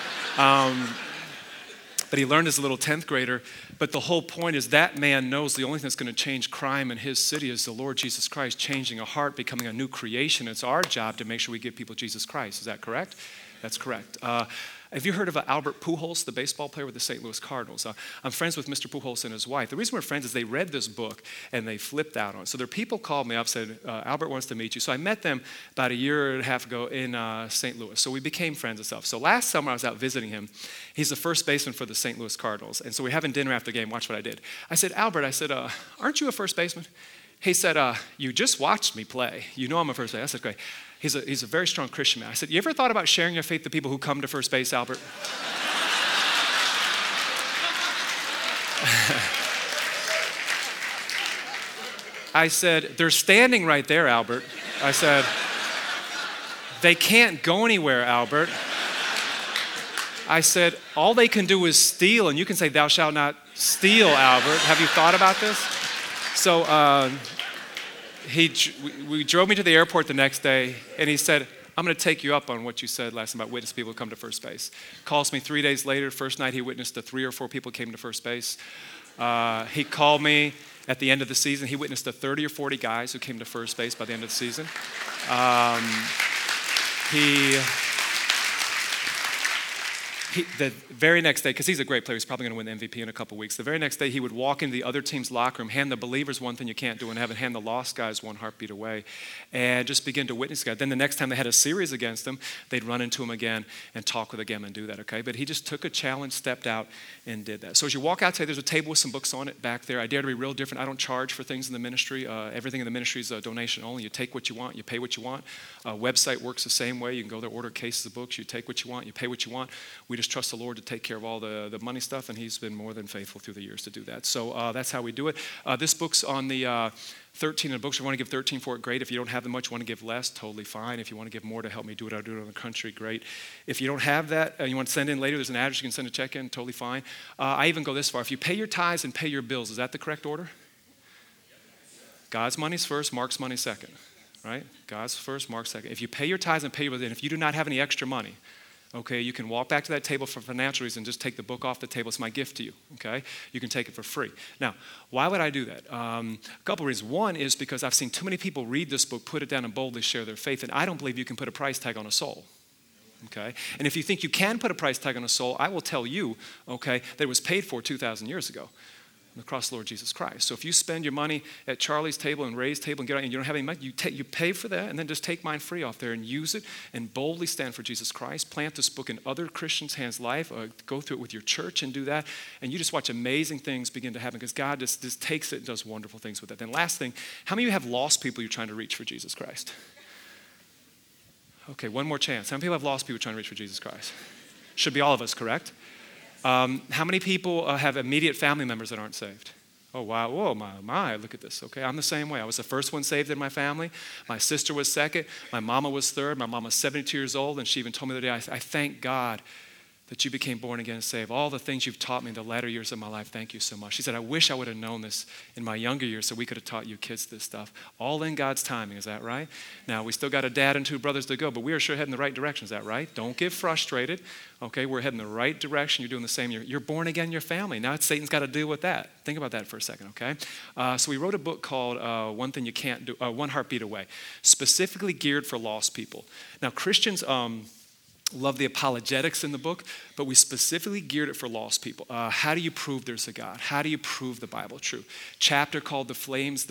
But he learned as a little 10th grader. But the whole point is that man knows the only thing that's going to change crime in his city is the Lord Jesus Christ changing a heart, becoming a new creation. It's our job to make sure we give people Jesus Christ. Is that correct? That's correct. Have you heard of Albert Pujols, the baseball player with the St. Louis Cardinals? I'm friends with Mr. Pujols and his wife. The reason we're friends is they read this book and they flipped out on it. So their people called me up and said, Albert wants to meet you. So I met them about a year and a half ago in St. Louis. So we became friends and stuff. So last summer I was out visiting him. He's the first baseman for the St. Louis Cardinals. And so we're having dinner after the game. Watch what I did. I said, Albert, aren't you a first baseman? He said, you just watched me play. You know I'm a first baseman. I said, great. He's a very strong Christian man. I said, you ever thought about sharing your faith to people who come to first base, Albert? I said, they're standing right there, Albert. I said, they can't go anywhere, Albert. I said, all they can do is steal, and you can say, thou shalt not steal, Albert. Have you thought about this? So we drove me to the airport the next day, and he said, I'm going to take you up on what you said last time about witness people who come to first base. Calls me 3 days later. First night he witnessed to 3 or 4 people came to first base. He called me at the end of the season. He witnessed to 30 or 40 guys who came to first base by the end of the season. The very next day, because he's a great player, he's probably going to win the MVP in a couple weeks. The very next day, he would walk into the other team's locker room, hand the believers one thing you can't do in heaven, hand the lost guys one heartbeat away, and just begin to witness God. Then the next time they had a series against him, they'd run into him again and talk with him and do that, okay? But he just took a challenge, stepped out, and did that. So as you walk out today, there's a table with some books on it back there. I dare to be real different. I don't charge for things in the ministry. Everything in the ministry is a donation only. You take what you want, you pay what you want. Website works the same way. You can go there, order cases of books. You take what you want, you pay what you want. We just trust the Lord to take care of all the money stuff, and he's been more than faithful through the years to do that. So that's how we do it. This book's on the 13 of the books. If you want to give 13 for it, great. If you don't have that much, you want to give less, totally fine. If you want to give more to help me do it, I'll do it in the country, great. If you don't have that, you want to send in later, there's an address, you can send a check in, totally fine. I even go this far. If you pay your tithes and pay your bills, is that the correct order? God's money's first, Mark's money second, right? God's first, Mark's second. If you pay your tithes and pay your bills, and if you do not have any extra money, okay, you can walk back to that table for financial reasons and just take the book off the table. It's my gift to you, okay? You can take it for free. Now, why would I do that? A couple reasons. One is because I've seen too many people read this book, put it down, and boldly share their faith, and I don't believe you can put a price tag on a soul, okay? And if you think you can put a price tag on a soul, I will tell you, okay, that it was paid for 2,000 years ago. The cross of the Lord Jesus Christ. So if you spend your money at Charlie's table and Ray's table and get out and you don't have any money, you pay for that and then just take mine free off there and use it and boldly stand for Jesus Christ. Plant this book in other Christians' hands' life. Go through it with your church and do that. And you just watch amazing things begin to happen because God just takes it and does wonderful things with it. Then last thing, how many of you have lost people you're trying to reach for Jesus Christ? Okay, one more chance. How many people have lost people trying to reach for Jesus Christ? Should be all of us, correct? How many people have immediate family members that aren't saved? Oh, wow. Whoa, my, look at this. Okay, I'm the same way. I was the first one saved in my family. My sister was second. My mama was third. My mama was 72 years old, and she even told me the other day, I thank God that you became born again and saved. All the things you've taught me in the latter years of my life, thank you so much. She said, I wish I would have known this in my younger years so we could have taught you kids this stuff. All in God's timing, is that right? Now, we still got a dad and 2 brothers to go, but we are sure heading the right direction, is that right? Don't get frustrated. Okay, we're heading the right direction. You're doing the same. You're born again in your family. Now Satan's got to deal with that. Think about that for a second, okay? So we wrote a book called One Thing You Can't Do, One Heartbeat Away, specifically geared for lost people. Now, Christians love the apologetics in the book, but we specifically geared it for lost people. How do you prove there's a God? How do you prove the Bible true? Chapter called The Flames.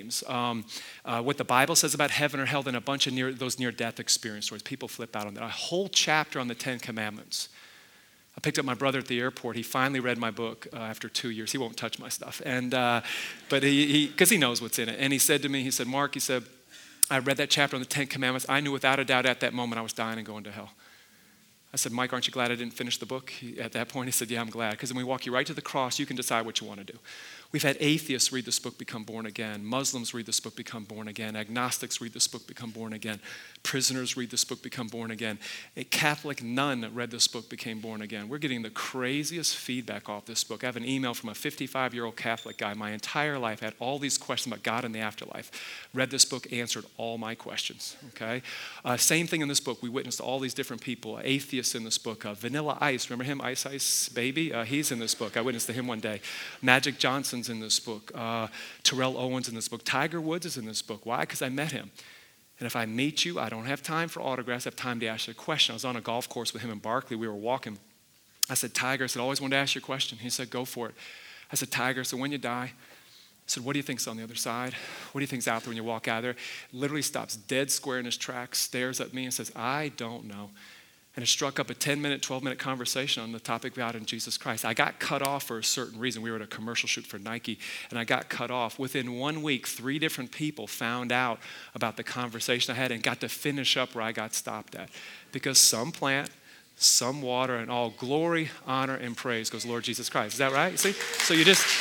What the Bible says about heaven or hell, and a bunch of those near-death experience stories. People flip out on that. A whole chapter on the 10 Commandments. I picked up my brother at the airport. He finally read my book after 2 years. He won't touch my stuff, but because he knows what's in it. And he said to me, Mark, I read that chapter on the 10 Commandments. I knew without a doubt at that moment I was dying and going to hell. I said, Mike, aren't you glad I didn't finish the book? At that point, he said, yeah, I'm glad. Because when we walk you right to the cross, you can decide what you want to do. We've had atheists read this book, become born again. Muslims read this book, become born again. Agnostics read this book, become born again. Prisoners read this book, become born again. A Catholic nun read this book, became born again. We're getting the craziest feedback off this book. I have an email from a 55-year-old Catholic guy. My entire life had all these questions about God and the afterlife. Read this book, answered all my questions, okay? Same thing in this book. We witnessed all these different people. Atheists in this book. Vanilla Ice, remember him? Ice Baby? He's in this book. I witnessed to him one day. Magic Johnson's in this book. Terrell Owens in this book. Tiger Woods is in this book. Why? Because I met him. And if I meet you, I don't have time for autographs. I have time to ask you a question. I was on a golf course with him in Barkley. We were walking. I said, Tiger, I always wanted to ask you a question. He said, go for it. I said, Tiger, so when you die, I said, what do you think's on the other side? What do you think's out there when you walk out of there? Literally stops dead square in his tracks, stares at me and says, I don't know. And it struck up a 10-minute, 12-minute conversation on the topic of God and Jesus Christ. I got cut off for a certain reason. We were at a commercial shoot for Nike, and I got cut off. Within 1 week, 3 different people found out about the conversation I had and got to finish up where I got stopped at. Because some plant, some water, and all glory, honor, and praise goes Lord Jesus Christ. Is that right? See? So you just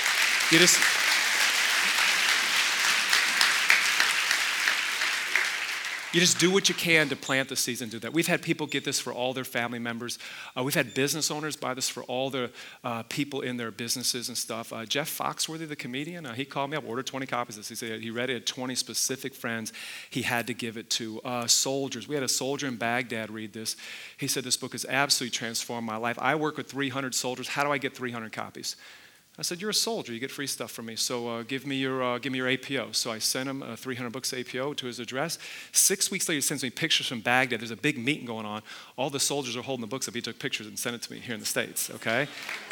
You just do what you can to plant the seeds and do that. We've had people get this for all their family members. We've had business owners buy this for all the people in their businesses and stuff. Jeff Foxworthy, the comedian, he called me up, ordered 20 copies of this. He said he read it, had 20 specific friends he had to give it to. Soldiers. We had a soldier in Baghdad read this. He said, this book has absolutely transformed my life. I work with 300 soldiers. How do I get 300 copies? I said, you're a soldier. You get free stuff from me. So give me your APO. So I sent him 300 books APO to his address. 6 weeks later, he sends me pictures from Baghdad. There's a big meeting going on. All the soldiers are holding the books up. He took pictures and sent it to me here in the States, okay?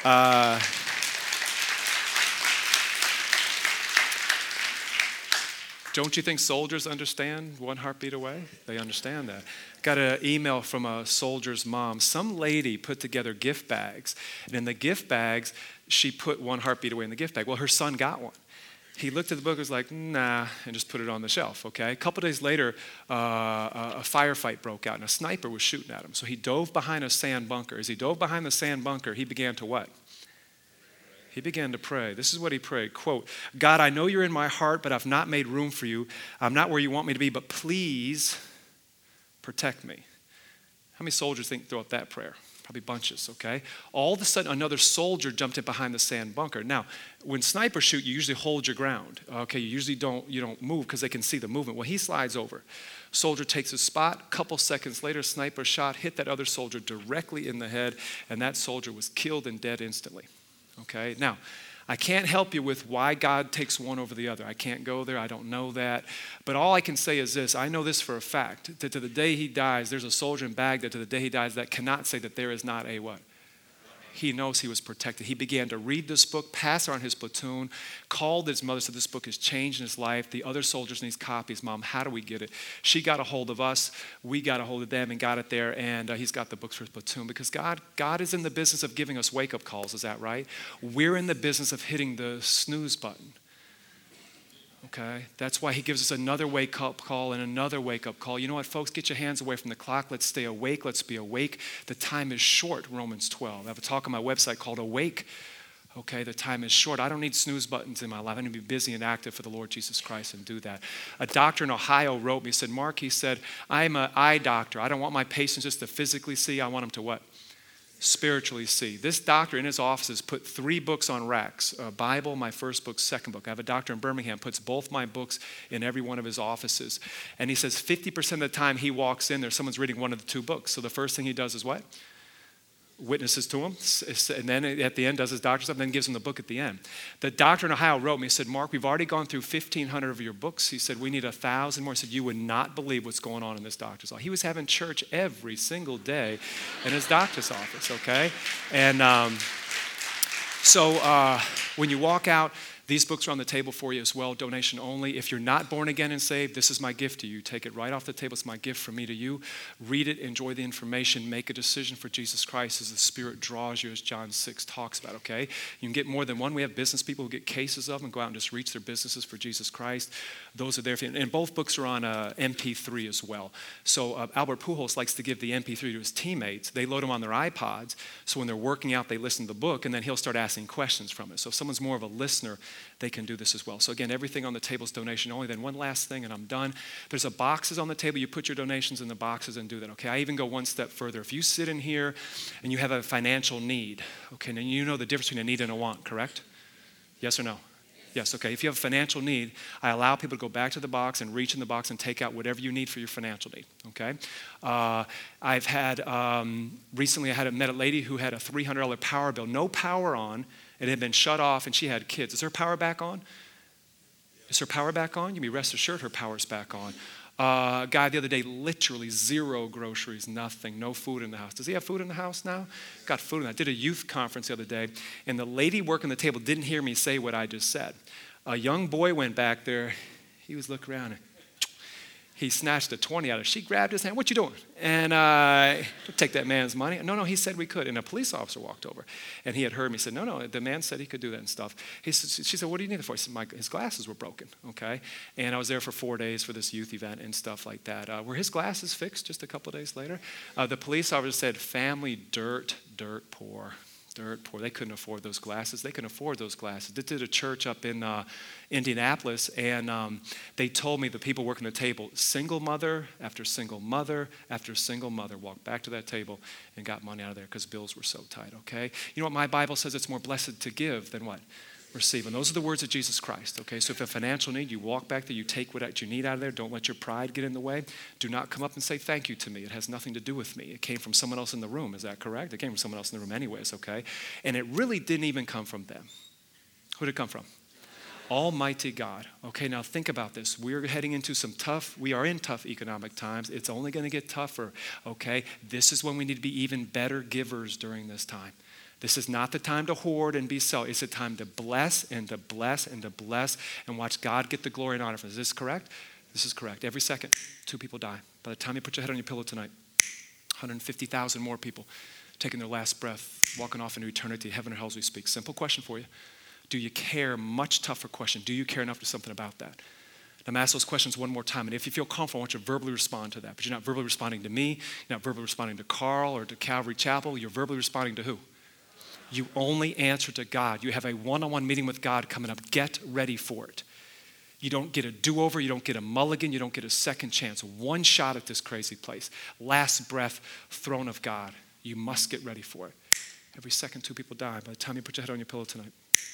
Don't you think soldiers understand one heartbeat away? They understand that. Got an email from a soldier's mom. Some lady put together gift bags, and in the gift bags, she put one heartbeat away in the gift bag. Well, her son got one. He looked at the book and was like, nah, and just put it on the shelf, okay? A couple days later, a firefight broke out, and a sniper was shooting at him. So he dove behind a sand bunker. As he dove behind the sand bunker, he began to what? He began to pray. This is what he prayed, quote, God, I know you're in my heart, but I've not made room for you. I'm not where you want me to be, but please protect me. How many soldiers think throw up that prayer? Probably bunches, okay? All of a sudden, another soldier jumped in behind the sand bunker. Now, when snipers shoot, you usually hold your ground, okay? You usually don't move because they can see the movement. Well, he slides over. Soldier takes his spot. Couple seconds later, sniper shot hit that other soldier directly in the head, and that soldier was killed and dead instantly, okay? Now, I can't help you with why God takes one over the other. I can't go there. I don't know that. But all I can say is this. I know this for a fact, that to the day he dies, there's a soldier in Baghdad to the day he dies that cannot say that there is not a what? He knows he was protected. He began to read this book, pass it on his platoon, called his mother, said this book has changed his life. The other soldiers need copies. Mom, how do we get it? She got a hold of us. We got a hold of them and got it there, and he's got the books for his platoon because God is in the business of giving us wake-up calls. Is that right? We're in the business of hitting the snooze button. Okay, that's why he gives us another wake-up call and another wake-up call. You know what, folks? Get your hands away from the clock. Let's stay awake. Let's be awake. The time is short, Romans 12. I have a talk on my website called Awake. Okay, the time is short. I don't need snooze buttons in my life. I need to be busy and active for the Lord Jesus Christ and do that. A doctor in Ohio wrote me, he said, Mark, he said, I'm an eye doctor. I don't want my patients just to physically see. I want them to what? Spiritually see. This doctor in his offices put 3 books on racks, a Bible, my first book, second book. I have a doctor in Birmingham, puts both my books in every one of his offices. And he says 50% of the time he walks in there, someone's reading one of the 2 books. So the first thing he does is what? Witnesses to him, and then at the end does his doctor's stuff, and then gives him the book at the end. The doctor in Ohio wrote me, he said, Mark, we've already gone through 1,500 of your books. He said, we need 1,000 more. He said, you would not believe what's going on in this doctor's office. He was having church every single day in his doctor's office, okay? And so when you walk out, these books are on the table for you as well, donation only. If you're not born again and saved, this is my gift to you. Take it right off the table. It's my gift from me to you. Read it, enjoy the information, make a decision for Jesus Christ as the Spirit draws you, as John 6 talks about, okay? You can get more than one. We have business people who get cases of them and go out and just reach their businesses for Jesus Christ. Those are there for you. And both books are on MP3 as well. So Albert Pujols likes to give the MP3 to his teammates. They load them on their iPods, so when they're working out, they listen to the book, and then he'll start asking questions from it. So if someone's more of a listener, they can do this as well. So again, everything on the table is donation only. Then one last thing, and I'm done. There's a boxes on the table. You put your donations in the boxes and do that, okay? I even go one step further. If you sit in here and you have a financial need, okay, then you know the difference between a need and a want, correct? Yes or no? Yes, okay. If you have a financial need, I allow people to go back to the box and reach in the box and take out whatever you need for your financial need, okay? I've had, recently I met a lady who had a $300 power bill, no power on. It had been shut off, and she had kids. Is her power back on? Is her power back on? You can be rest assured her power's back on. A guy the other day, literally 0 groceries, nothing, no food in the house. Does he have food in the house now? Got food in the house. I did a youth conference the other day, and the lady working the table didn't hear me say what I just said. A young boy went back there. He was looking around, and he snatched a 20 out of her. She grabbed his hand. What you doing? And take that man's money. No, he said we could. And a police officer walked over. And he had heard me say, no, the man said he could do that and stuff. She said, what do you need it for? He said, his glasses were broken, okay? And I was there for 4 days for this youth event and stuff like that. Were his glasses fixed just a couple of days later? The police officer said, family dirt poor. Dirt poor. They couldn't afford those glasses. They couldn't afford those glasses. They did a church up in Indianapolis, and they told me the people working the table, single mother after single mother after single mother walked back to that table and got money out of there because bills were so tight, okay? You know what my Bible says? It's more blessed to give than what? Receive. And those are the words of Jesus Christ, okay? So if a financial need, you walk back there, you take what you need out of there. Don't let your pride get in the way. Do not come up and say thank you to me. It has nothing to do with me. It came from someone else in the room. Is that correct? It came from someone else in the room anyways, okay? And it really didn't even come from them. Who did it come from? Almighty God. Okay, now think about this. We are in tough economic times. It's only going to get tougher, okay? This is when we need to be even better givers during this time. This is not the time to hoard and be selfish. It's a time to bless and to bless and to bless and watch God get the glory and honor from this. Is this correct? This is correct. Every second, 2 people die. By the time you put your head on your pillow tonight, 150,000 more people taking their last breath, walking off into eternity, heaven or hell as we speak. Simple question for you. Do you care? Much tougher question. Do you care enough to do something about that? I'm going to ask those questions one more time, and if you feel comfortable, I want you to verbally respond to that. But you're not verbally responding to me. You're not verbally responding to Carl or to Calvary Chapel. You're verbally responding to who? You only answer to God. You have a one-on-one meeting with God coming up. Get ready for it. You don't get a do-over. You don't get a mulligan. You don't get a second chance. One shot at this crazy place. Last breath, throne of God. You must get ready for it. Every second, 2 people die. By the time you put your head on your pillow tonight,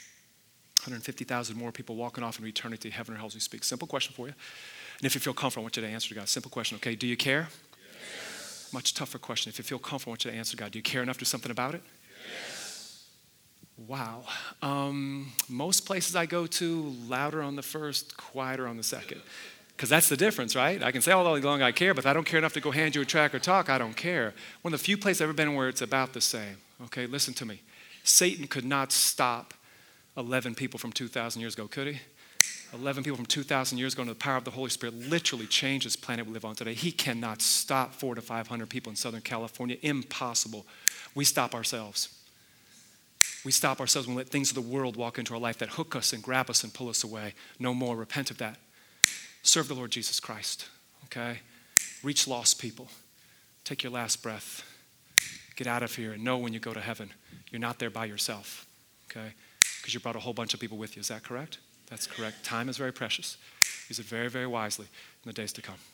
150,000 more people walking off into eternity, heaven or hell as we speak. Simple question for you. And if you feel comfortable, I want you to answer to God. Simple question, okay? Do you care? Yes. Much tougher question. If you feel comfortable, I want you to answer God. Do you care enough to do something about it? Yes. Wow. Most places I go to, louder on the first, quieter on the second. Because that's the difference, right? I can say all day long I care, but if I don't care enough to go hand you a track or talk, I don't care. One of the few places I've ever been where it's about the same. Okay, listen to me. Satan could not stop 11 people from 2,000 years ago, could he? 11 people from 2,000 years ago, and the power of the Holy Spirit literally changed this planet we live on today. He cannot stop 400 to 500 people in Southern California. Impossible. We stop ourselves. We stop ourselves when we let things of the world walk into our life that hook us and grab us and pull us away. No more. Repent of that. Serve the Lord Jesus Christ, okay? Reach lost people. Take your last breath. Get out of here and know when you go to heaven, you're not there by yourself, okay? Because you brought a whole bunch of people with you. Is that correct? That's correct. Time is very precious. Use it very, very wisely in the days to come.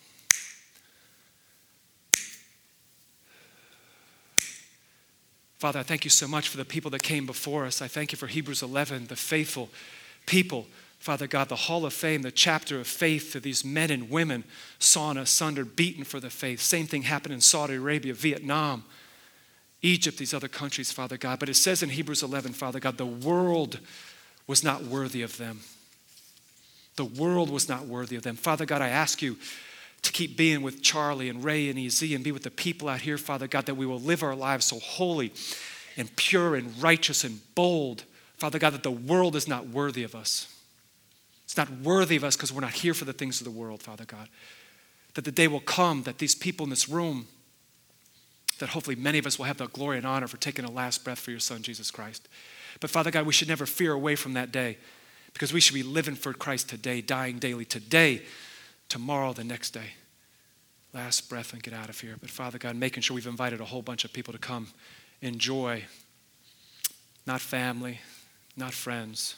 Father, I thank you so much for the people that came before us. I thank you for Hebrews 11, the faithful people. Father God, the hall of fame, the chapter of faith to these men and women sawn asunder, beaten for the faith. Same thing happened in Saudi Arabia, Vietnam, Egypt, these other countries, Father God. But it says in Hebrews 11, Father God, the world was not worthy of them. The world was not worthy of them. Father God, I ask you to keep being with Charlie and Ray and EZ and be with the people out here, Father God, that we will live our lives so holy and pure and righteous and bold, Father God, that the world is not worthy of us. It's not worthy of us because we're not here for the things of the world, Father God. That the day will come that these people in this room, that hopefully many of us will have the glory and honor for taking a last breath for your Son, Jesus Christ. But Father God, we should never fear away from that day because we should be living for Christ today, dying daily today, tomorrow, the next day. Last breath and get out of here. But Father God, making sure we've invited a whole bunch of people to come enjoy, not family, not friends,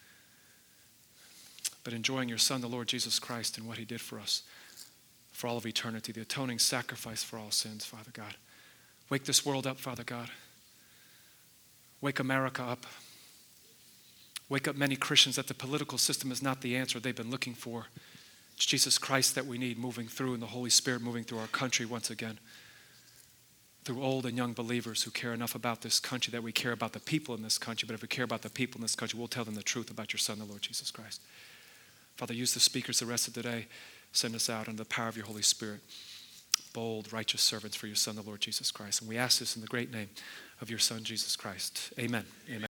but enjoying your Son, the Lord Jesus Christ, and what he did for us for all of eternity, the atoning sacrifice for all sins, Father God. Wake this world up, Father God. Wake America up. Wake up many Christians that the political system is not the answer they've been looking for. It's Jesus Christ that we need moving through and the Holy Spirit moving through our country once again. Through old and young believers who care enough about this country that we care about the people in this country. But if we care about the people in this country, we'll tell them the truth about your Son, the Lord Jesus Christ. Father, use the speakers the rest of the day. Send us out under the power of your Holy Spirit. Bold, righteous servants for your Son, the Lord Jesus Christ. And we ask this in the great name of your Son, Jesus Christ. Amen. Amen.